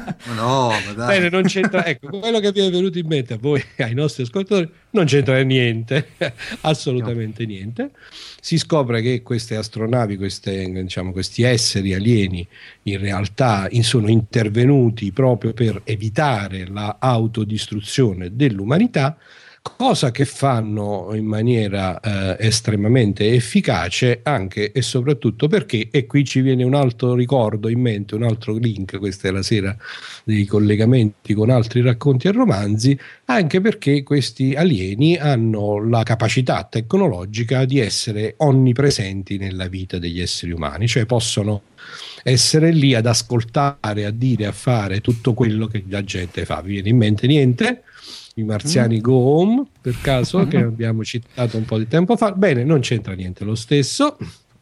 No, ma dai. Bene, non c'entra. Ecco, quello che vi è venuto in mente a voi, ai nostri ascoltatori, non c'entra niente, assolutamente no. niente. Si scopre che queste astronavi, queste, diciamo, questi esseri alieni, in realtà sono intervenuti proprio per evitare la autodistruzione dell'umanità, cosa che fanno in maniera eh, estremamente efficace, anche e soprattutto perché, e qui ci viene un altro ricordo in mente, un altro link, questa è la sera dei collegamenti con altri racconti e romanzi, anche perché questi alieni hanno la capacità tecnologica di essere onnipresenti nella vita degli esseri umani, cioè possono essere lì ad ascoltare, a dire, a fare tutto quello che la gente fa. Vi viene in mente niente? I marziani mm. Go Home, per caso, che abbiamo citato un po' di tempo fa. Bene, non c'entra niente lo stesso,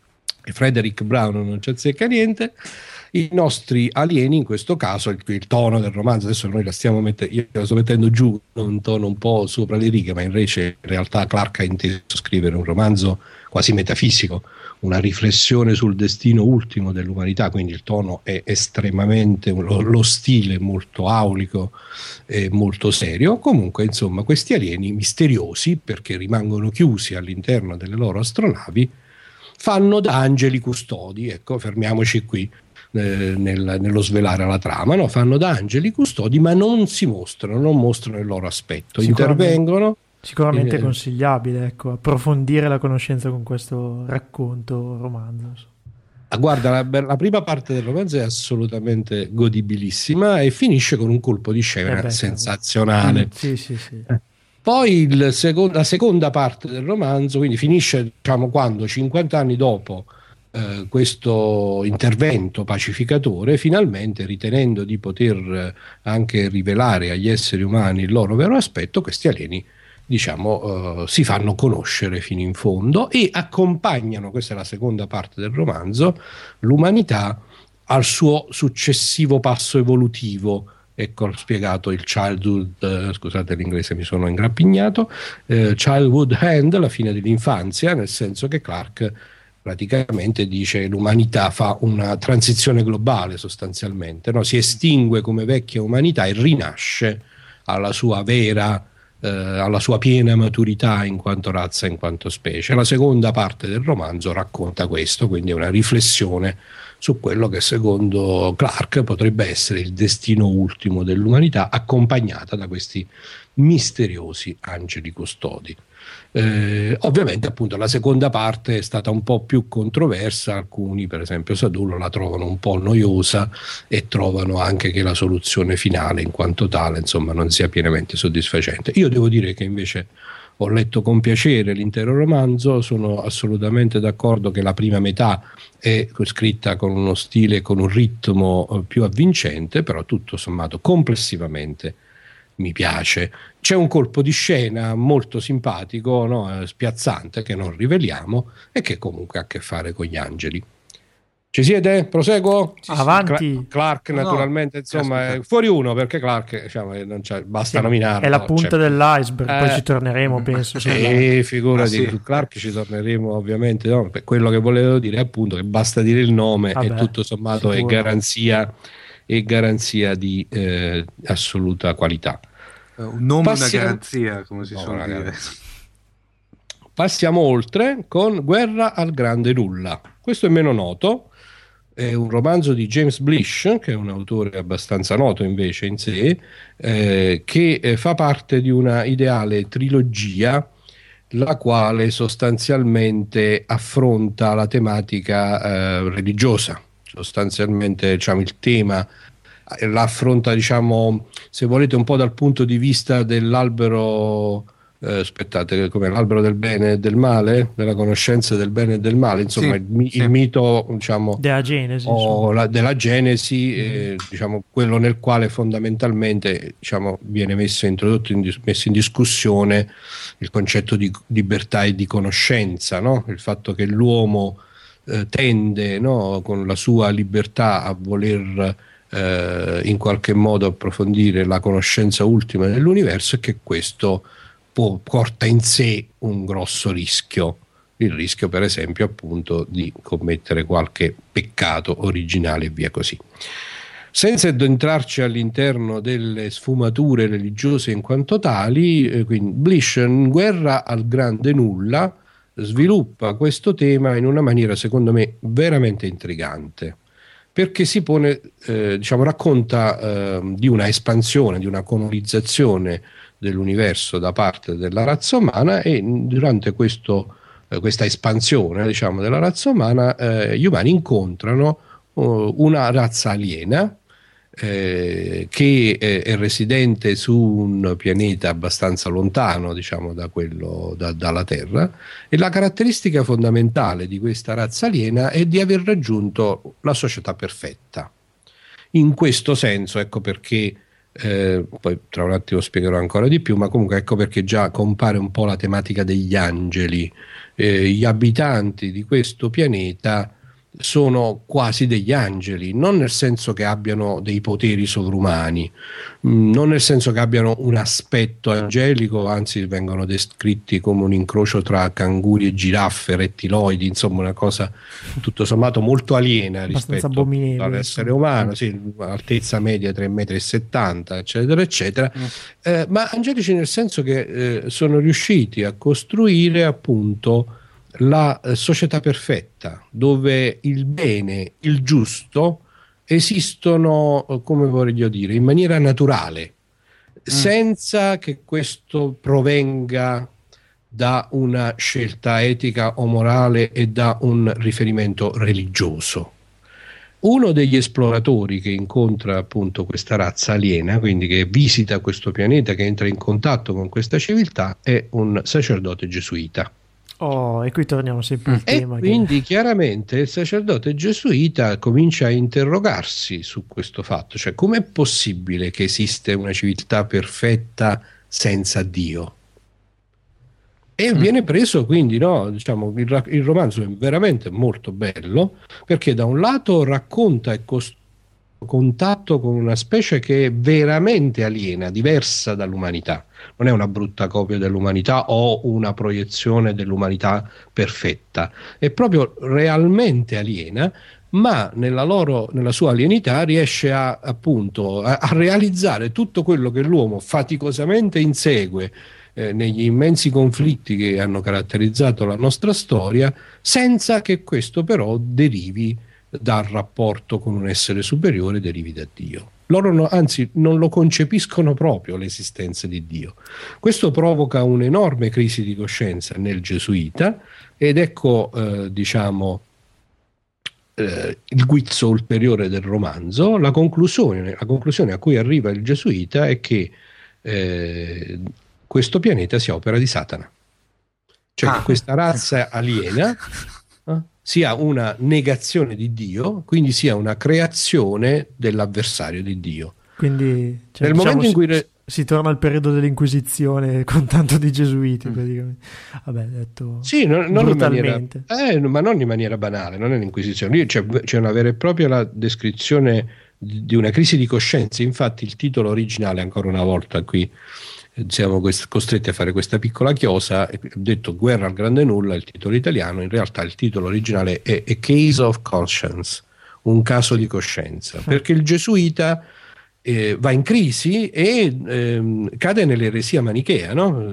e Frederick Brown non ci azzecca niente. I nostri alieni, in questo caso, il, il tono del romanzo, adesso noi la stiamo mettendo, io la sto mettendo giù, un tono un po' sopra le righe, ma invece in realtà Clarke ha inteso scrivere un romanzo quasi metafisico, una riflessione sul destino ultimo dell'umanità, quindi il tono è estremamente, lo, lo stile molto aulico e molto serio. Comunque, insomma, questi alieni misteriosi, perché rimangono chiusi all'interno delle loro astronavi, fanno da angeli custodi. Ecco, fermiamoci qui eh, nel, nello svelare la trama, no? Fanno da angeli custodi, ma non si mostrano, non mostrano il loro aspetto, intervengono. Sicuramente consigliabile, ecco, approfondire la conoscenza con questo racconto, romanzo. Guarda, la, la prima parte del romanzo è assolutamente godibilissima e finisce con un colpo di scena eh beh, sensazionale. Mm, sì, sì, sì. Poi il seco- la seconda parte del romanzo, quindi finisce, diciamo, quando cinquanta anni dopo eh, questo intervento pacificatore, finalmente, ritenendo di poter eh, anche rivelare agli esseri umani il loro vero aspetto, questi alieni, diciamo, uh, si fanno conoscere fino in fondo e accompagnano, questa è la seconda parte del romanzo, l'umanità al suo successivo passo evolutivo. Ecco, ho spiegato il childhood, uh, scusate l'inglese mi sono ingrappignato, uh, childhood end, la fine dell'infanzia, nel senso che Clarke praticamente dice l'umanità fa una transizione globale sostanzialmente, no? Si estingue come vecchia umanità e rinasce alla sua vera Eh, alla sua piena maturità in quanto razza, in quanto specie. La seconda parte del romanzo racconta questo, quindi è una riflessione su quello che secondo Clarke potrebbe essere il destino ultimo dell'umanità, accompagnata da questi misteriosi angeli custodi. Eh, ovviamente, appunto, la seconda parte è stata un po' più controversa, alcuni, per esempio Sadoul, la trovano un po' noiosa e trovano anche che la soluzione finale in quanto tale, insomma, non sia pienamente soddisfacente. Io devo dire che invece ho letto con piacere l'intero romanzo, sono assolutamente d'accordo che la prima metà è scritta con uno stile, con un ritmo più avvincente, però tutto sommato complessivamente mi piace. C'è un colpo di scena molto simpatico, no? Spiazzante, che non riveliamo e che comunque ha a che fare con gli angeli. Ci siete? Proseguo? Avanti. Clark naturalmente, no, insomma, è fuori uno perché Clark, diciamo, non c'è, basta sì, nominarlo. È la punta cioè, dell'iceberg, eh, poi ci torneremo, penso. E eh, figurati, ah, sì. su Clark ci torneremo ovviamente. No? Quello che volevo dire è appunto che basta dire il nome Vabbè, e tutto sommato sicuro. è garanzia, è garanzia di eh, assoluta qualità. Un nome Passiamo... una garanzia, come si no, suol dire. Garanzia. Passiamo oltre con Guerra al Grande Nulla. Questo è meno noto. È un romanzo di James Blish, che è un autore abbastanza noto invece in sé, eh, che eh, fa parte di una ideale trilogia, la quale sostanzialmente affronta la tematica eh, religiosa. Sostanzialmente, diciamo, il tema eh, la affronta, diciamo, se volete, un po' dal punto di vista dell'albero. Eh, aspettate, come l'albero del bene e del male, della conoscenza del bene e del male, insomma, sì, il, sì. il mito, diciamo, della Genesi, o la, della Genesi, eh, diciamo, quello nel quale fondamentalmente, diciamo, viene messo introdotto in, messo in discussione il concetto di libertà e di conoscenza, no? Il fatto che l'uomo eh, tende, no, con la sua libertà a voler eh, in qualche modo approfondire la conoscenza ultima dell'universo, e che questo può, porta in sé un grosso rischio, il rischio per esempio appunto di commettere qualche peccato originale e via così. Senza addentrarci all'interno delle sfumature religiose in quanto tali, eh, quindi Blish in Guerra al Grande Nulla sviluppa questo tema in una maniera secondo me veramente intrigante, perché si pone, eh, diciamo, racconta eh, di una espansione, di una colonizzazione dell'universo da parte della razza umana, e durante questo, eh, questa espansione, diciamo, della razza umana, eh, gli umani incontrano uh, una razza aliena eh, che è, è residente su un pianeta abbastanza lontano, diciamo, da quello, da, dalla Terra, e la caratteristica fondamentale di questa razza aliena è di aver raggiunto la società perfetta. In questo senso, ecco perché Eh, poi tra un attimo spiegherò ancora di più, ma comunque ecco perché già compare un po' la tematica degli angeli. Eh, gli abitanti di questo pianeta sono quasi degli angeli, non nel senso che abbiano dei poteri sovrumani, mh, non nel senso che abbiano un aspetto angelico, anzi vengono descritti come un incrocio tra canguri e giraffe, rettiloidi, insomma una cosa tutto sommato molto aliena rispetto all'essere umano, sì, altezza media tre virgola settanta metri, eccetera eccetera, mm. eh, ma angelici nel senso che eh, sono riusciti a costruire appunto la società perfetta, dove il bene, il giusto esistono, come voglio dire, in maniera naturale, mm. senza che questo provenga da una scelta etica o morale e da un riferimento religioso. Uno degli esploratori che incontra appunto questa razza aliena, quindi che visita questo pianeta, che entra in contatto con questa civiltà, è un sacerdote gesuita. Oh, e qui torniamo sempre al e tema. Quindi che... chiaramente il sacerdote gesuita comincia a interrogarsi su questo fatto, cioè com'è possibile che esiste una civiltà perfetta senza Dio? E mm. viene preso quindi, no, diciamo, il, il romanzo è veramente molto bello, perché da un lato racconta e costruisce contatto con una specie che è veramente aliena, diversa dall'umanità, non è una brutta copia dell'umanità o una proiezione dell'umanità perfetta, è proprio realmente aliena, ma nella loro, nella sua alienità riesce a, appunto a, a realizzare tutto quello che l'uomo faticosamente insegue eh, negli immensi conflitti che hanno caratterizzato la nostra storia, senza che questo però derivi dal rapporto con un essere superiore, derivi da Dio. Loro no, anzi non lo concepiscono proprio l'esistenza di Dio. Questo provoca un'enorme crisi di coscienza nel gesuita, ed ecco eh, diciamo eh, il guizzo ulteriore del romanzo. La conclusione, la conclusione a cui arriva il gesuita è che eh, questo pianeta sia opera di Satana, cioè Ah. che questa razza aliena eh, sia una negazione di Dio, quindi sia una creazione dell'avversario di Dio. Quindi cioè, Nel diciamo, momento in si, cui re- si torna al periodo dell'Inquisizione con tanto di gesuiti, praticamente. Vabbè, detto Sì, non, non in maniera, brutalmente. eh, ma non in maniera banale, non è l'Inquisizione. Lì c'è, c'è una vera e propria la descrizione di, di una crisi di coscienza. Infatti il titolo originale, ancora una volta qui eh, siamo quest- costretti a fare questa piccola chiosa, ho detto Guerra al grande nulla, il titolo italiano, in realtà il titolo originale è A Case of Conscience, un caso di coscienza, perché il gesuita Eh, va in crisi e ehm, cade nell'eresia manichea, no?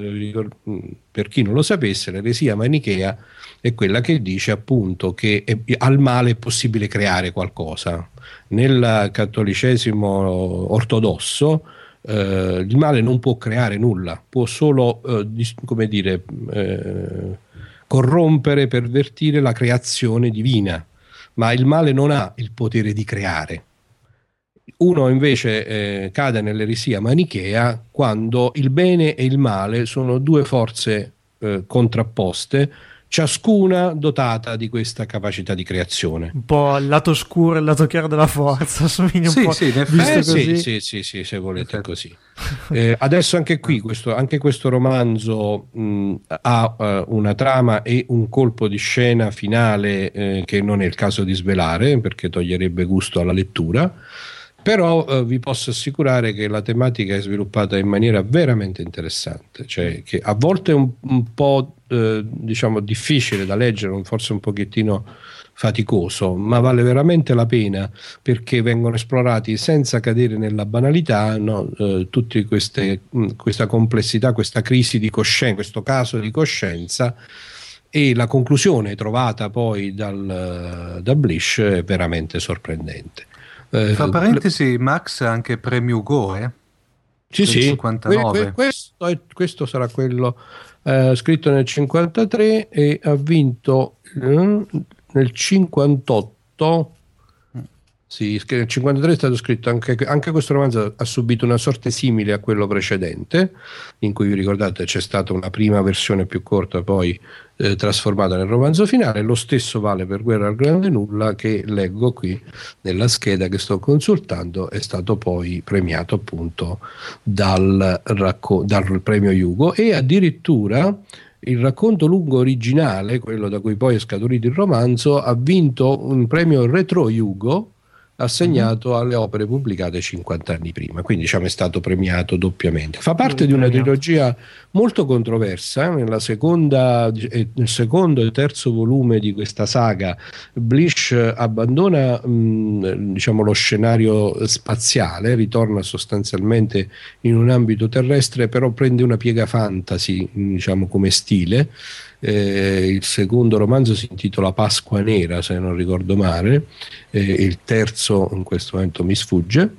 Per chi non lo sapesse, l'eresia manichea è quella che dice appunto che è, al male è possibile creare qualcosa. Nel cattolicesimo ortodosso eh, il male non può creare nulla, può solo eh, dis- come dire eh, corrompere, pervertire la creazione divina, ma il male non ha il potere di creare. Uno invece eh, cade nell'eresia manichea quando il bene e il male sono due forze eh, contrapposte, ciascuna dotata di questa capacità di creazione. Un po' il lato scuro e il lato chiaro della forza, assomiglia un Sì, po', sì, in effetti. visto Eh, così. sì, sì, sì, sì, se volete così. Eh, adesso anche qui, questo, anche questo romanzo mh, ha uh, una trama e un colpo di scena finale eh, che non è il caso di svelare perché toglierebbe gusto alla lettura. Però eh, vi posso assicurare che la tematica è sviluppata in maniera veramente interessante, cioè che a volte è un, un po' eh, diciamo difficile da leggere, forse un pochettino faticoso, ma vale veramente la pena perché vengono esplorati senza cadere nella banalità, no? eh, tutte queste mh, questa complessità, questa crisi di coscienza, questo caso di coscienza, e la conclusione trovata poi dal, da Blish è veramente sorprendente. Eh, Fra parentesi, Max ha anche premio Hugo, eh? Sì, Del sì, cinquantanove. Que- que- questo, è- questo sarà quello eh, scritto nel cinquantatré e ha vinto eh, nel cinquantotto. Sì, nel cinquantatré è stato scritto anche, anche questo romanzo, ha subito una sorte simile a quello precedente, in cui vi ricordate c'è stata una prima versione più corta, poi eh, trasformata nel romanzo finale. Lo stesso vale per Guerra al grande nulla, che leggo qui nella scheda che sto consultando, è stato poi premiato appunto dal, racco- dal premio Hugo, e addirittura il racconto lungo originale, quello da cui poi è scaturito il romanzo, ha vinto un premio Retro Hugo assegnato alle opere pubblicate cinquanta anni prima, quindi diciamo è stato premiato doppiamente. Fa parte di una trilogia molto controversa. Nella seconda, nel secondo e terzo volume di questa saga Blish abbandona mh, diciamo lo scenario spaziale, ritorna sostanzialmente in un ambito terrestre, però prende una piega fantasy, diciamo, come stile. Eh, il secondo romanzo si intitola Pasqua Nera, se non ricordo male, eh, il terzo in questo momento mi sfugge,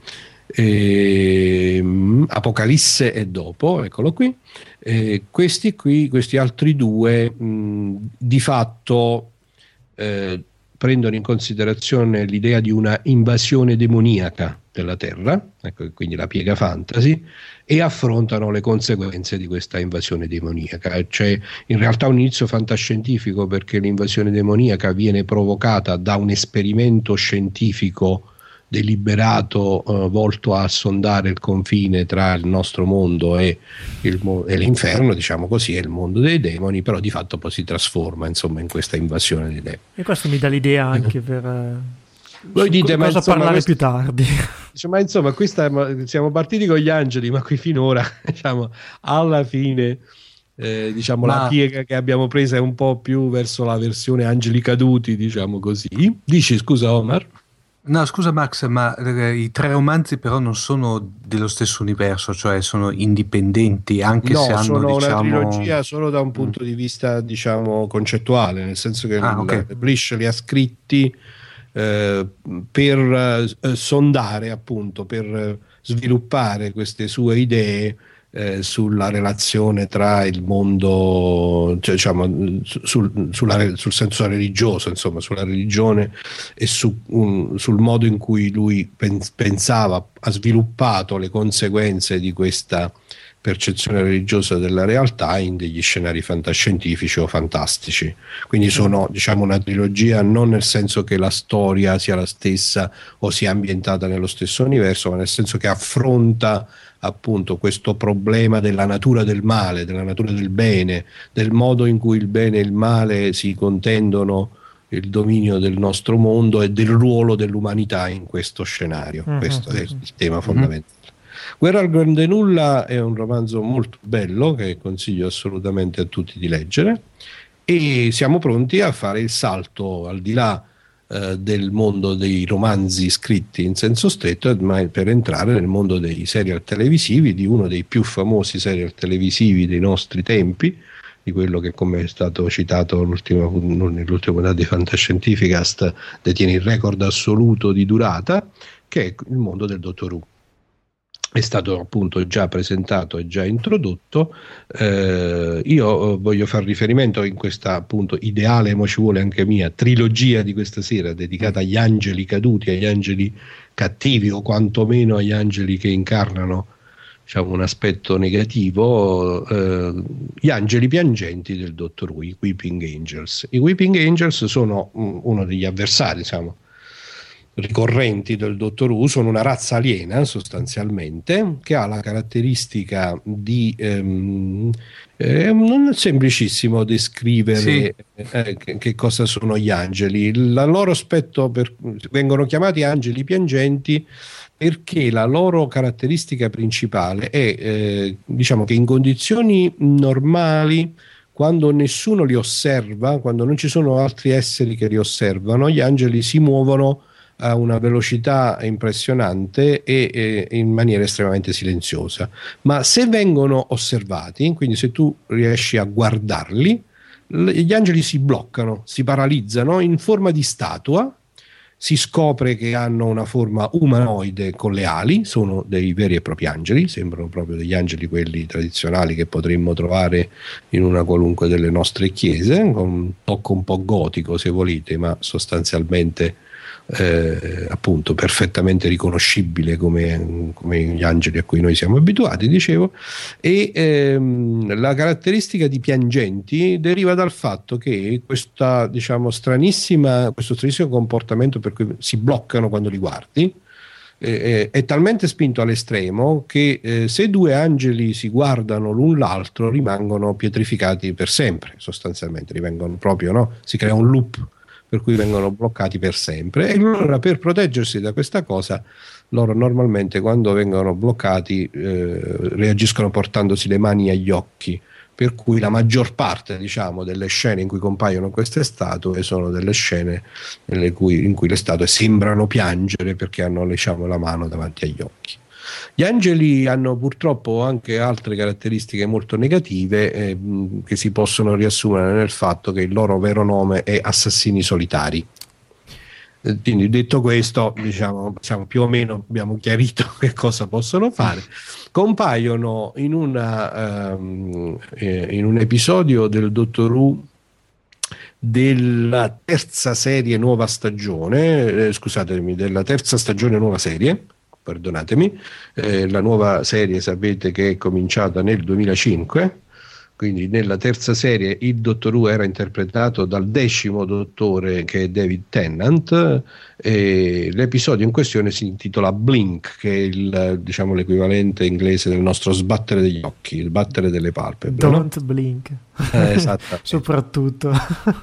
eh, Apocalisse è dopo, eccolo qui. Eh, questi qui, questi altri due mh, di fatto eh, prendono in considerazione l'idea di una invasione demoniaca della Terra, ecco, quindi la piega fantasy, e affrontano le conseguenze di questa invasione demoniaca. C'è in realtà un inizio fantascientifico, perché l'invasione demoniaca viene provocata da un esperimento scientifico deliberato eh, volto a sondare il confine tra il nostro mondo e, il mo- e l'inferno, diciamo così, è il mondo dei demoni, però di fatto poi si trasforma insomma in questa invasione dei demoni. E questo mi dà l'idea anche per eh, Voi dite, ma cosa insomma, parlare questo- più tardi. Dice, ma insomma, qui sta- siamo partiti con gli angeli, ma qui finora, diciamo, alla fine, eh, diciamo, Ma- la piega che abbiamo presa è un po' più verso la versione angeli caduti, diciamo così. Dici, scusa, Omar? No, scusa Max, ma eh, i tre romanzi però non sono dello stesso universo, cioè sono indipendenti, anche No, se hanno, sono diciamo... una trilogia solo da un punto di vista, diciamo, concettuale, nel senso che Ah, il- ok. Blish li ha scritti eh, per eh, sondare, appunto, per eh, sviluppare queste sue idee eh, sulla relazione tra il mondo, cioè, diciamo, sul, sulla- sul senso religioso, insomma, sulla religione e su, un- sul modo in cui lui pen- pensava, ha sviluppato le conseguenze di questa percezione religiosa della realtà in degli scenari fantascientifici o fantastici. Quindi sono, diciamo, una trilogia non nel senso che la storia sia la stessa o sia ambientata nello stesso universo, ma nel senso che affronta appunto questo problema della natura del male, della natura del bene, del modo in cui il bene e il male si contendono il dominio del nostro mondo e del ruolo dell'umanità in questo scenario. Uh-huh. Questo è il tema fondamentale. Guerra al Grande Nulla è un romanzo molto bello che consiglio assolutamente a tutti di leggere, e siamo pronti a fare il salto al di là eh, del mondo dei romanzi scritti in senso stretto, ma per entrare nel mondo dei serial televisivi, di uno dei più famosi serial televisivi dei nostri tempi, di quello che, come è stato citato nell'ultima puntata di Fantascientificast, detiene il record assoluto di durata, che è il mondo del Dottor Who. È stato appunto già presentato e già introdotto. Eh, io voglio far riferimento in questa appunto ideale, mo ci vuole anche mia, trilogia di questa sera dedicata agli angeli caduti, agli angeli cattivi, o quantomeno agli angeli che incarnano, diciamo, un aspetto negativo, eh, gli angeli piangenti del Dottor Who, i Weeping Angels. I Weeping Angels sono uno degli avversari, diciamo, ricorrenti del Dottor Who. Sono una razza aliena sostanzialmente, che ha la caratteristica di ehm, eh, non è semplicissimo descrivere sì. eh, che, che cosa sono gli angeli. Il loro aspetto, per, vengono chiamati angeli piangenti perché la loro caratteristica principale è eh, diciamo che in condizioni normali, quando nessuno li osserva, quando non ci sono altri esseri che li osservano, gli angeli si muovono a una velocità impressionante e, e in maniera estremamente silenziosa. Ma se vengono osservati, quindi se tu riesci a guardarli, gli angeli si bloccano, si paralizzano in forma di statua. Si scopre che hanno una forma umanoide con le ali, sono dei veri e propri angeli, sembrano proprio degli angeli quelli tradizionali che potremmo trovare in una qualunque delle nostre chiese, con un tocco un po' gotico se volete, ma sostanzialmente eh, appunto perfettamente riconoscibile come, come gli angeli a cui noi siamo abituati, dicevo. E ehm, la caratteristica di piangenti deriva dal fatto che questa, diciamo, stranissima, questo stranissimo comportamento per cui si bloccano quando li guardi eh, è talmente spinto all'estremo che eh, se due angeli si guardano l'un l'altro rimangono pietrificati per sempre, sostanzialmente rimangono proprio, no? Si crea un loop per cui vengono bloccati per sempre. E allora, per proteggersi da questa cosa, loro normalmente quando vengono bloccati eh, reagiscono portandosi le mani agli occhi, per cui la maggior parte, diciamo, delle scene in cui compaiono queste statue sono delle scene nelle cui, in cui le statue sembrano piangere perché hanno, diciamo, la mano davanti agli occhi. Gli angeli hanno purtroppo anche altre caratteristiche molto negative eh, che si possono riassumere nel fatto che il loro vero nome è assassini solitari. Eh, quindi, detto questo, diciamo, diciamo più o meno abbiamo chiarito che cosa possono fare. Compaiono in, una, um, eh, in un episodio del Dottor Who della terza serie nuova stagione, eh, scusatemi, della terza stagione nuova serie, perdonatemi, eh, la nuova serie sapete che è cominciata nel duemilacinque, quindi nella terza serie il Dottor Who era interpretato dal decimo dottore, che è David Tennant, e l'episodio in questione si intitola Blink, che è il, diciamo, l'equivalente inglese del nostro sbattere degli occhi, il battere delle palpebre. Don't no? blink. Eh, esatto. Soprattutto.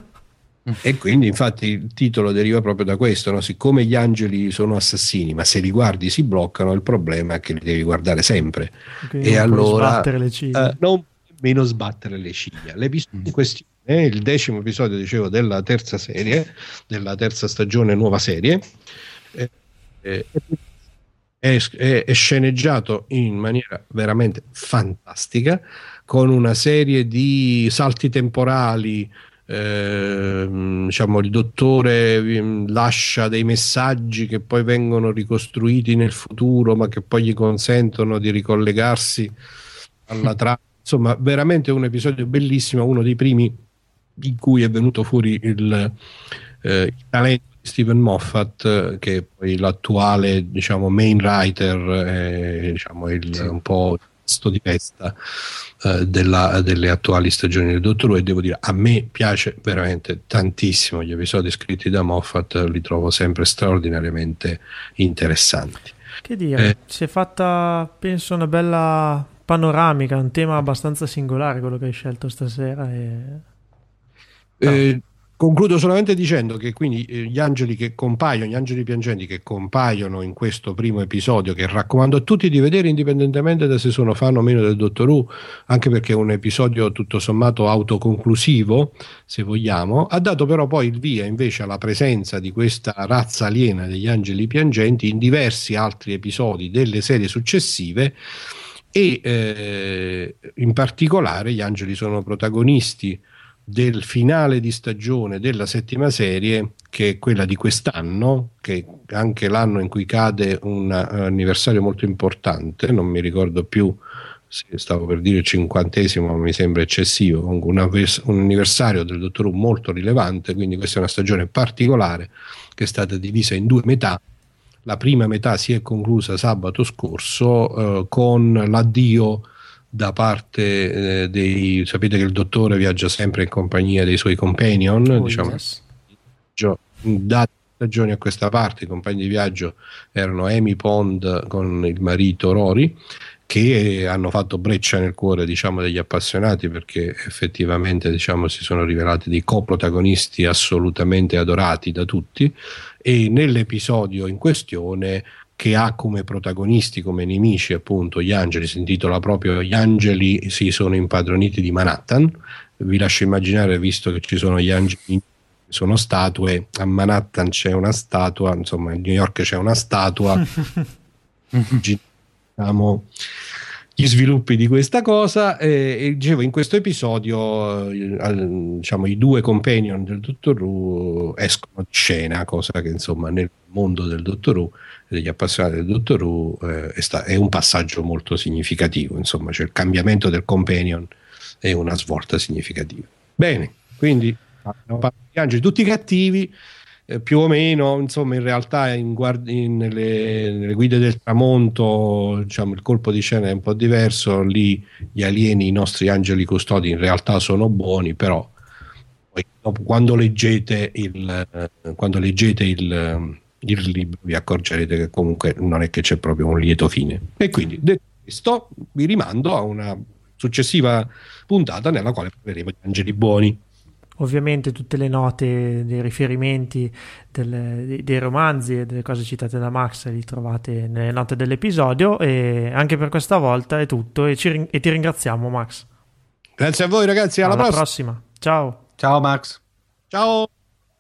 E quindi infatti il titolo deriva proprio da questo, no? Siccome gli angeli sono assassini, ma se li guardi si bloccano, il problema è che li devi guardare sempre. Quindi e non allora sbattere le ciglia. Uh, non meno sbattere le ciglia. L'episodio in questione è il decimo episodio, dicevo, della terza serie, della terza stagione nuova serie. Eh, eh, è, è, è sceneggiato in maniera veramente fantastica, con una serie di salti temporali. Eh, diciamo, il dottore lascia dei messaggi che poi vengono ricostruiti nel futuro, ma che poi gli consentono di ricollegarsi alla trama. Insomma, veramente un episodio bellissimo, uno dei primi in cui è venuto fuori il, eh, il talento di Stephen Moffat, che è poi l'attuale, diciamo, main writer, eh, diciamo il, sì. un po' sto di festa eh, della, delle attuali stagioni del Dottor Who, e devo dire, a me piace veramente tantissimo. Gli episodi scritti da Moffat li trovo sempre straordinariamente interessanti. Che dire, eh, si è fatta, penso, una bella panoramica, un tema abbastanza singolare quello che hai scelto stasera. E... eh, concludo solamente dicendo che quindi eh, gli angeli che compaiono, gli angeli piangenti che compaiono in questo primo episodio, che raccomando a tutti di vedere indipendentemente da se sono fan o meno del Dottor Who, anche perché è un episodio tutto sommato autoconclusivo, se vogliamo, ha dato però poi il via invece alla presenza di questa razza aliena degli angeli piangenti in diversi altri episodi delle serie successive. E eh, in particolare gli angeli sono protagonisti del finale di stagione della settima serie, che è quella di quest'anno, che è anche l'anno in cui cade un uh, anniversario molto importante, non mi ricordo più, sì, stavo per dire il cinquantesimo, ma mi sembra eccessivo, comunque un, avvers- un anniversario del Dottor Who molto rilevante, quindi questa è una stagione particolare che è stata divisa in due metà. La prima metà si è conclusa sabato scorso eh, con l'addio da parte eh, dei, sapete che il dottore viaggia sempre in compagnia dei suoi companion, oh, diciamo, yes. da stagioni a questa parte i compagni di viaggio erano Amy Pond con il marito Rory, che hanno fatto breccia nel cuore, diciamo, degli appassionati, perché effettivamente, diciamo, si sono rivelati dei coprotagonisti assolutamente adorati da tutti. E nell'episodio in questione, che ha come protagonisti, come nemici appunto gli angeli, si intitola proprio Gli angeli si sono impadroniti di Manhattan. Vi lascio immaginare, visto che ci sono gli angeli, sono statue, a Manhattan c'è una statua, insomma a New York c'è una statua. Diciamo, gli sviluppi di questa cosa, eh, e dicevo, in questo episodio eh, diciamo i due companion del Dottor Who escono di scena, cosa che insomma nel mondo del Dottor Who e degli appassionati del Dottor Who eh, è, sta- è un passaggio molto significativo, insomma, cioè il cambiamento del companion è una svolta significativa. Bene, quindi gli angeli tutti cattivi, eh, più o meno, insomma, in realtà in guard- in, nelle, nelle guide del tramonto, diciamo, il colpo di scena è un po' diverso. Lì gli alieni, i nostri angeli custodi, in realtà sono buoni, però poi dopo, quando leggete il eh, quando leggete il, il libro vi accorgerete che comunque non è che c'è proprio un lieto fine. E quindi detto questo, vi rimando a una successiva puntata nella quale parleremo di angeli buoni. Ovviamente tutte le note dei riferimenti delle, dei, dei romanzi e delle cose citate da Max li trovate nelle note dell'episodio, e anche per questa volta è tutto, e, ci, e ti ringraziamo, Max. Grazie a voi ragazzi, alla, alla prossima. prossima. Ciao. Ciao Max. Ciao.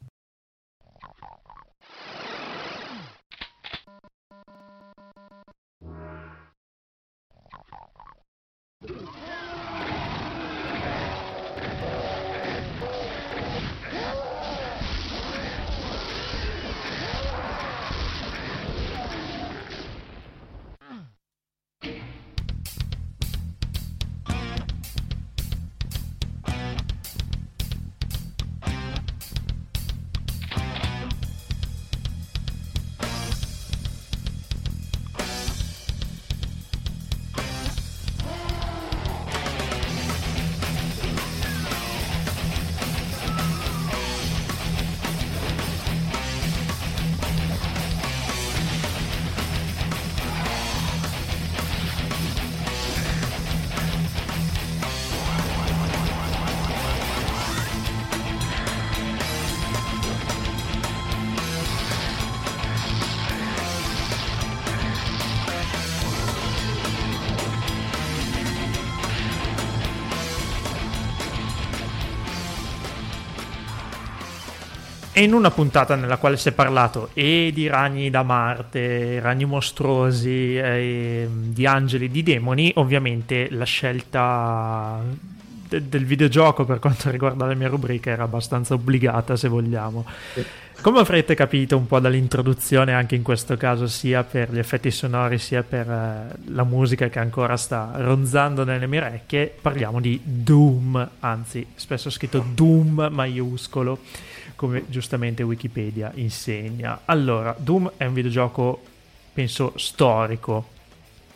E in una puntata nella quale si è parlato e di ragni da Marte, ragni mostruosi, e di angeli, di demoni, ovviamente la scelta de- del videogioco per quanto riguarda la mia rubrica era abbastanza obbligata, se vogliamo. Come avrete capito un po' dall'introduzione, anche in questo caso, sia per gli effetti sonori sia per eh, la musica che ancora sta ronzando nelle mie orecchie, parliamo di Doom, anzi spesso scritto Doom maiuscolo, come giustamente Wikipedia insegna. Allora, Doom è un videogioco, penso, storico,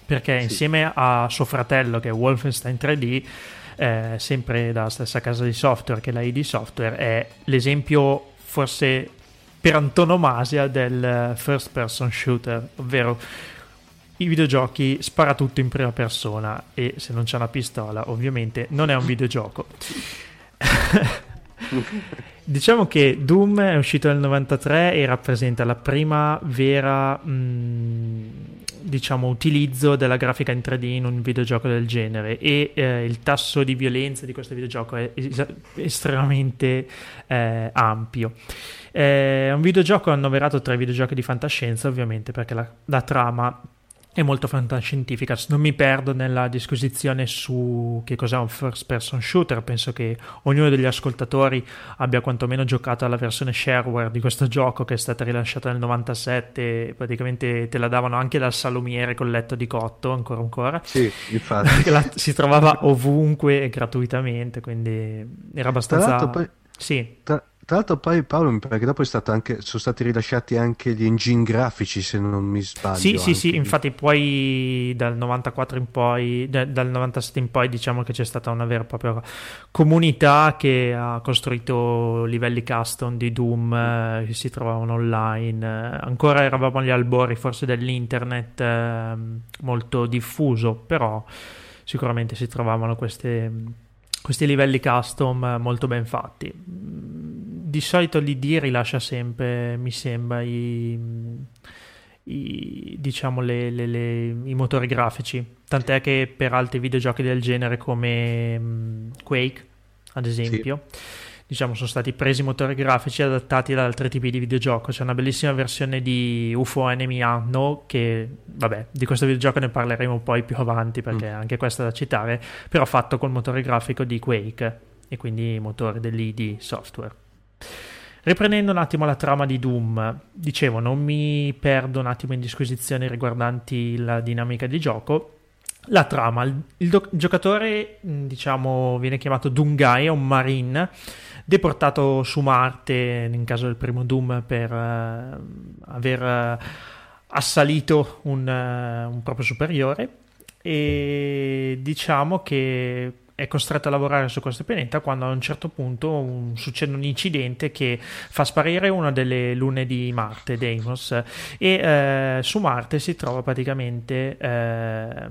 perché Sì. insieme a suo fratello che è Wolfenstein tre D, eh, sempre dalla stessa casa di software che è la I D Software, è l'esempio forse per antonomasia del first person shooter, ovvero i videogiochi spara tutto in prima persona, e se non c'è una pistola ovviamente non è un videogioco. Diciamo che Doom è uscito nel novantatré e rappresenta la prima vera mh, diciamo utilizzo della grafica in tre D in un videogioco del genere, e eh, il tasso di violenza di questo videogioco è es- estremamente eh, ampio. È un videogioco annoverato tra i videogiochi di fantascienza, ovviamente, perché la, la trama è molto fantascientifica. Non mi perdo nella disquisizione su che cos'è un first person shooter. Penso che ognuno degli ascoltatori abbia quantomeno giocato alla versione shareware di questo gioco, che è stata rilasciata nel novantasette. Praticamente te la davano anche dal salumiere col letto di cotto, ancora ancora. Sì, infatti. La, si trovava ovunque e gratuitamente, quindi era abbastanza... Tra l'altro poi, sì. tra, tra l'altro poi Paolo mi pare che dopo è stato anche, sono stati rilasciati anche gli engine grafici, se non mi sbaglio. Sì, sì, sì, anche. infatti poi dal novantaquattro in poi, da- dal novantasette in poi, diciamo che c'è stata una vera e propria comunità che ha costruito livelli custom di Doom eh, che si trovavano online. Eh, ancora eravamo agli albori forse dell'internet eh, molto diffuso, però sicuramente si trovavano queste, questi livelli custom molto ben fatti. Di solito l'I D rilascia sempre, mi sembra, i, i, diciamo le, le, le, i motori grafici, tant'è che per altri videogiochi del genere come um, Quake, ad esempio, sì, diciamo sono stati presi motori grafici adattati ad altri tipi di videogioco. C'è una bellissima versione di U F O Enemy Unknown che, vabbè, di questo videogioco ne parleremo poi più avanti, perché mm. anche questo è da citare, però fatto col motore grafico di Quake e quindi motore dell'I D Software. Riprendendo un attimo la trama di Doom, dicevo, non mi perdo un attimo in disquisizioni riguardanti la dinamica di gioco. La trama, il, il, do- il giocatore, diciamo, viene chiamato Doomguy, è un marine deportato su Marte in caso del primo Doom per uh, aver uh, assalito un, uh, un proprio superiore, e diciamo che è costretto a lavorare su questo pianeta quando a un certo punto un, succede un incidente che fa sparire una delle lune di Marte, Deimos, e eh, su Marte si trova praticamente eh,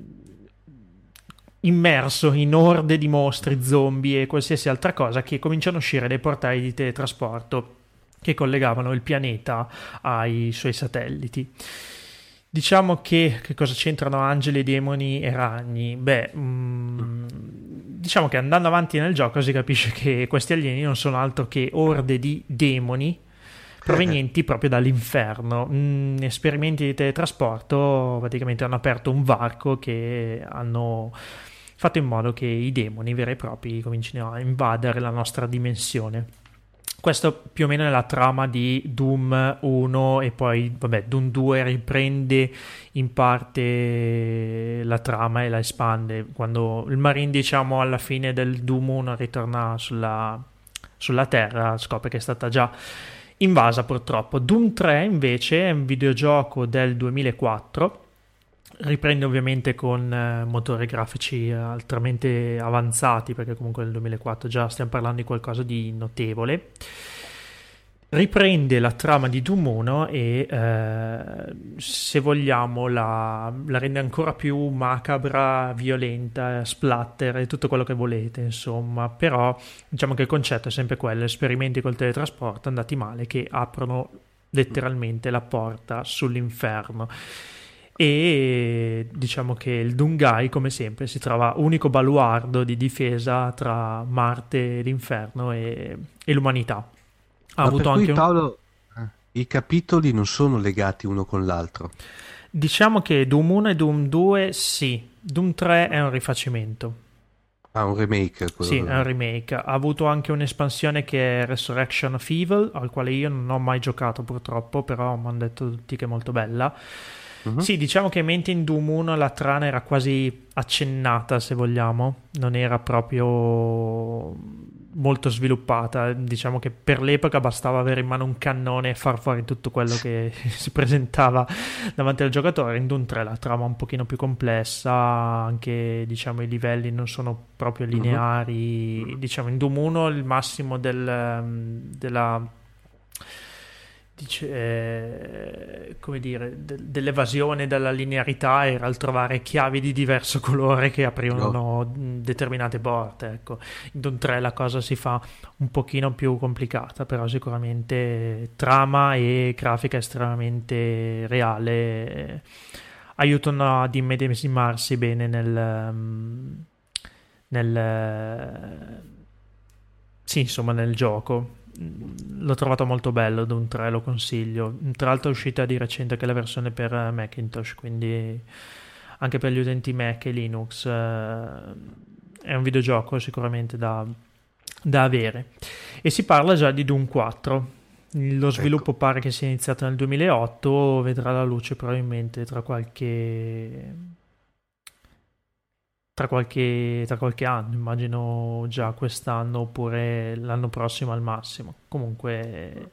immerso in orde di mostri, zombie e qualsiasi altra cosa che cominciano a uscire dai portali di teletrasporto che collegavano il pianeta ai suoi satelliti. Diciamo che, che cosa c'entrano angeli, demoni e ragni? Beh, mh, diciamo che andando avanti nel gioco si capisce che questi alieni non sono altro che orde di demoni provenienti proprio dall'inferno. Mm, esperimenti di teletrasporto praticamente hanno aperto un varco che hanno fatto in modo che i demoni veri e propri comincino a invadere la nostra dimensione. Questo più o meno è la trama di Doom uno, e poi vabbè, Doom due riprende in parte la trama e la espande quando il Marine, diciamo, alla fine del Doom uno ritorna sulla, sulla Terra, scopre che è stata già invasa purtroppo. Doom tre invece è un videogioco del duemilaquattro, riprende ovviamente con eh, motori grafici altamente avanzati, perché comunque nel duemilaquattro già stiamo parlando di qualcosa di notevole. Riprende la trama di Doom uno e eh, se vogliamo la, la rende ancora più macabra, violenta, splatter e tutto quello che volete, insomma. Però diciamo che il concetto è sempre quello: esperimenti col teletrasporto andati male che aprono letteralmente la porta sull'inferno. E diciamo che il Doomguy, come sempre, si trova unico baluardo di difesa tra Marte, l'inferno e, e l'umanità. Ha Ma avuto per cui, anche un... Paolo, i capitoli non sono legati uno con l'altro? Diciamo che Doom uno e Doom due sì, Doom tre è un rifacimento. Ah, un remake? Quello Sì, che... è un remake. Ha avuto anche un'espansione che è Resurrection of Evil, al quale io non ho mai giocato purtroppo, però mi hanno detto tutti che è molto bella. Uh-huh. Sì, diciamo che mentre in Doom uno la trama era quasi accennata, se vogliamo, non era proprio molto sviluppata. Diciamo che per l'epoca bastava avere in mano un cannone e far fuori tutto quello che si presentava davanti al giocatore. In Doom tre la trama è un pochino più complessa, anche diciamo i livelli non sono proprio lineari. Uh-huh. Diciamo in Doom uno il massimo del, della dice, eh, come dire de- dell'evasione dalla linearità era il trovare chiavi di diverso colore che aprivano no. determinate porte. Ecco, in Doom tre la cosa si fa un pochino più complicata, però sicuramente trama e grafica estremamente reale eh, aiutano ad immedesimarsi bene nel um, nel sì insomma nel gioco. L'ho trovato molto bello, Doom tre lo consiglio. Tra l'altro è uscita di recente anche la versione per Macintosh, quindi anche per gli utenti Mac e Linux eh, è un videogioco sicuramente da, da avere. E si parla già di Doom quattro. Lo sviluppo ecco. pare che sia iniziato nel duemilaotto, vedrà la luce probabilmente tra qualche Tra qualche, tra qualche anno, immagino già quest'anno oppure l'anno prossimo al massimo. Comunque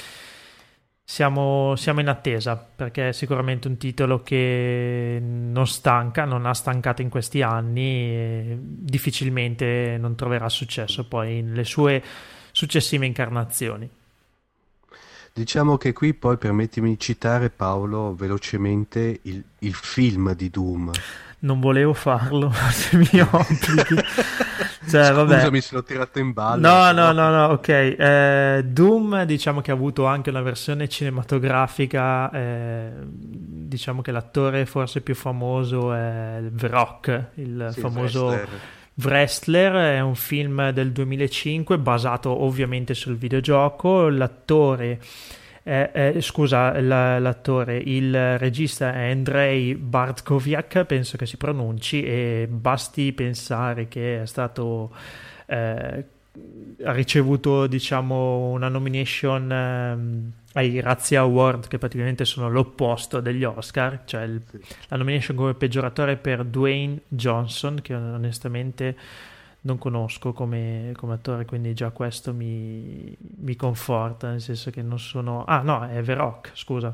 siamo, siamo in attesa, perché è sicuramente un titolo che non stanca, non ha stancato in questi anni e difficilmente non troverà successo poi nelle sue successive incarnazioni. Diciamo che qui poi permettimi di citare, Paolo, velocemente il, il film di Doom. Non volevo farlo, se mi obblighi. Cioè, vabbè. Scusami se l'ho tirato in ballo. No, no, no, no, ok. Eh, Doom diciamo che ha avuto anche una versione cinematografica, eh, diciamo che l'attore forse più famoso è The Rock, il sì, famoso wrestler. Wrestler. È un film del duemilacinque basato ovviamente sul videogioco. L'attore Eh, eh, scusa, la, l'attore, il regista è Andrei Bartkowiak, penso che si pronunci, e basti pensare che è stato eh, ha ricevuto diciamo una nomination eh, ai Razzie Award, che praticamente sono l'opposto degli Oscar, cioè il, la nomination come peggioratore per Dwayne Johnson, che onestamente non conosco come, come attore, quindi già questo mi, mi conforta, nel senso che non sono... Ah no, è The Rock, scusa.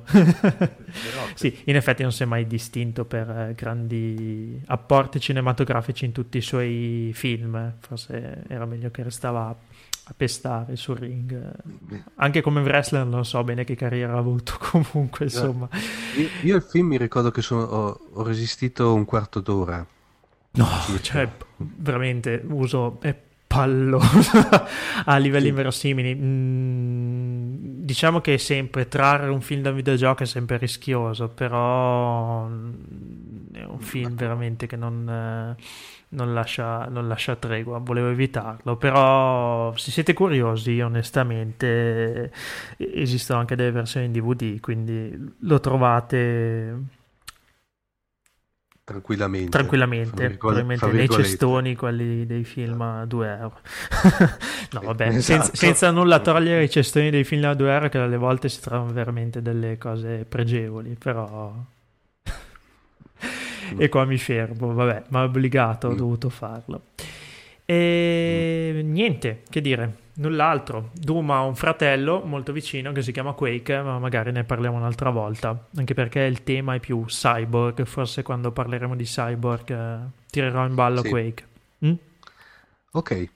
Sì, in effetti non si è mai distinto per eh, grandi apporti cinematografici in tutti i suoi film, forse era meglio che restava a pestare sul ring. Anche come wrestler non so bene che carriera ha avuto, comunque insomma. Io, io il film mi ricordo che sono, ho, ho resistito un quarto d'ora. No, cioè veramente uso è palloso a livelli sì. inverosimili. Mm, diciamo che è sempre trarre un film da videogioco è sempre rischioso, però è un film veramente che non, eh, non lascia non lascia tregua. Volevo evitarlo, però se siete curiosi, onestamente esistono anche delle versioni in D V D, quindi lo trovate tranquillamente, tranquillamente probabilmente nei cestoni quelli dei film a due euro. No vabbè, esatto. senza, senza nulla togliere i cestoni dei film a due euro, che alle volte si trovano veramente delle cose pregevoli, però mm. e qua mi fermo, vabbè, ma obbligato, mm. ho dovuto farlo. E mm. niente, che dire, null'altro. Doom ha un fratello molto vicino che si chiama Quake, ma magari ne parliamo un'altra volta, anche perché il tema è più cyborg. Forse quando parleremo di cyborg eh, tirerò in ballo sì. Quake. Mm? Ok.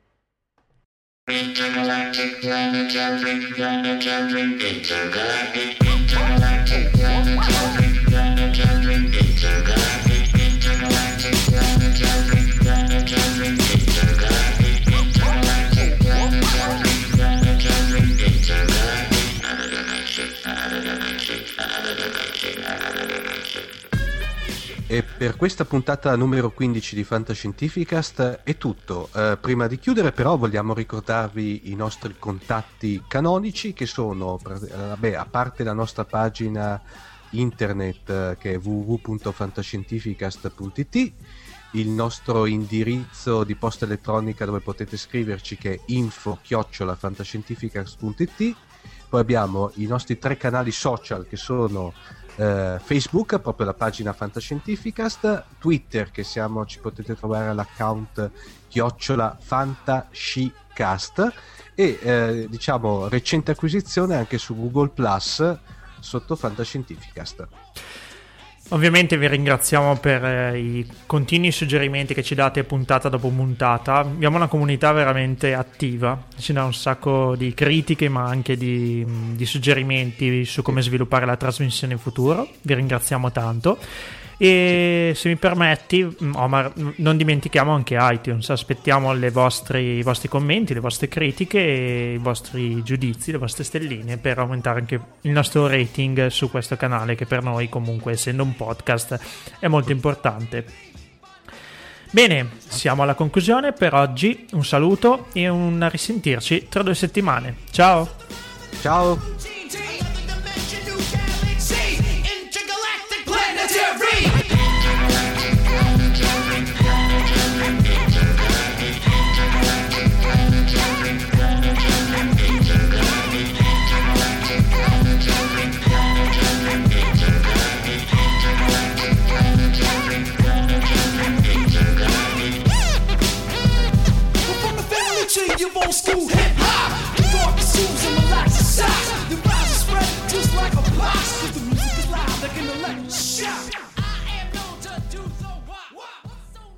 E per questa puntata numero quindici di Fantascientificast è tutto. Eh, prima di chiudere però vogliamo ricordarvi i nostri contatti canonici, che sono, eh, vabbè, a parte la nostra pagina internet eh, che è w w w punto fantascientificast punto i t, il nostro indirizzo di posta elettronica dove potete scriverci che è info chiocciola fantascientificast punto i t. Poi abbiamo i nostri tre canali social che sono Uh, Facebook, proprio la pagina Fantascientificast, Twitter che siamo, ci potete trovare all'account chiocciola fantascientificast Cast e eh, diciamo recente acquisizione anche su Google Plus sotto Fantascientificast. Ovviamente vi ringraziamo per eh, i continui suggerimenti che ci date puntata dopo puntata. Abbiamo una comunità veramente attiva, ci dà un sacco di critiche ma anche di, di suggerimenti su come sviluppare la trasmissione in futuro. Vi ringraziamo tanto. E se mi permetti, Omar, non dimentichiamo anche iTunes, aspettiamo le vostri, i vostri commenti, le vostre critiche e i vostri giudizi, le vostre stelline per aumentare anche il nostro rating su questo canale che per noi comunque, essendo un podcast, è molto importante. Bene, siamo alla conclusione per oggi, un saluto e un risentirci tra due settimane. Ciao! Ciao! You old school hip hop, you dark shoes and relaxed socks. Your eyes are spread just like a box. 'Cause the music is loud like an electric shock. I am known to do the what.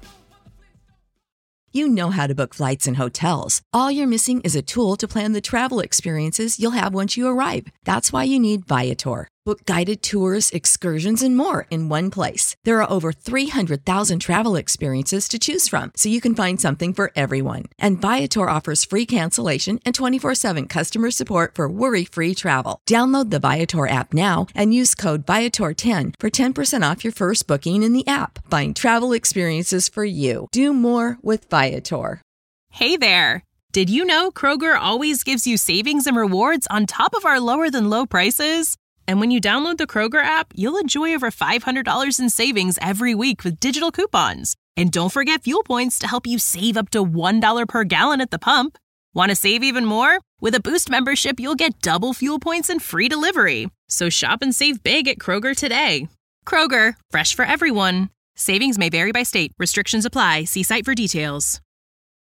You know how to book flights and hotels. All you're missing is a tool to plan the travel experiences you'll have once you arrive. That's why you need Viator. Book guided tours, excursions, and more in one place. There are over three hundred thousand travel experiences to choose from, so you can find something for everyone. And Viator offers free cancellation and twenty-four seven customer support for worry-free travel. Download the Viator app now and use code Viator ten for ten percent off your first booking in the app. Find travel experiences for you. Do more with Viator. Hey there! Did you know Kroger always gives you savings and rewards on top of our lower-than-low prices? And when you download the Kroger app, you'll enjoy over five hundred dollars in savings every week with digital coupons. And don't forget fuel points to help you save up to one dollar per gallon at the pump. Want to save even more? With a Boost membership, you'll get double fuel points and free delivery. So shop and save big at Kroger today. Kroger, fresh for everyone. Savings may vary by state. Restrictions apply. See site for details.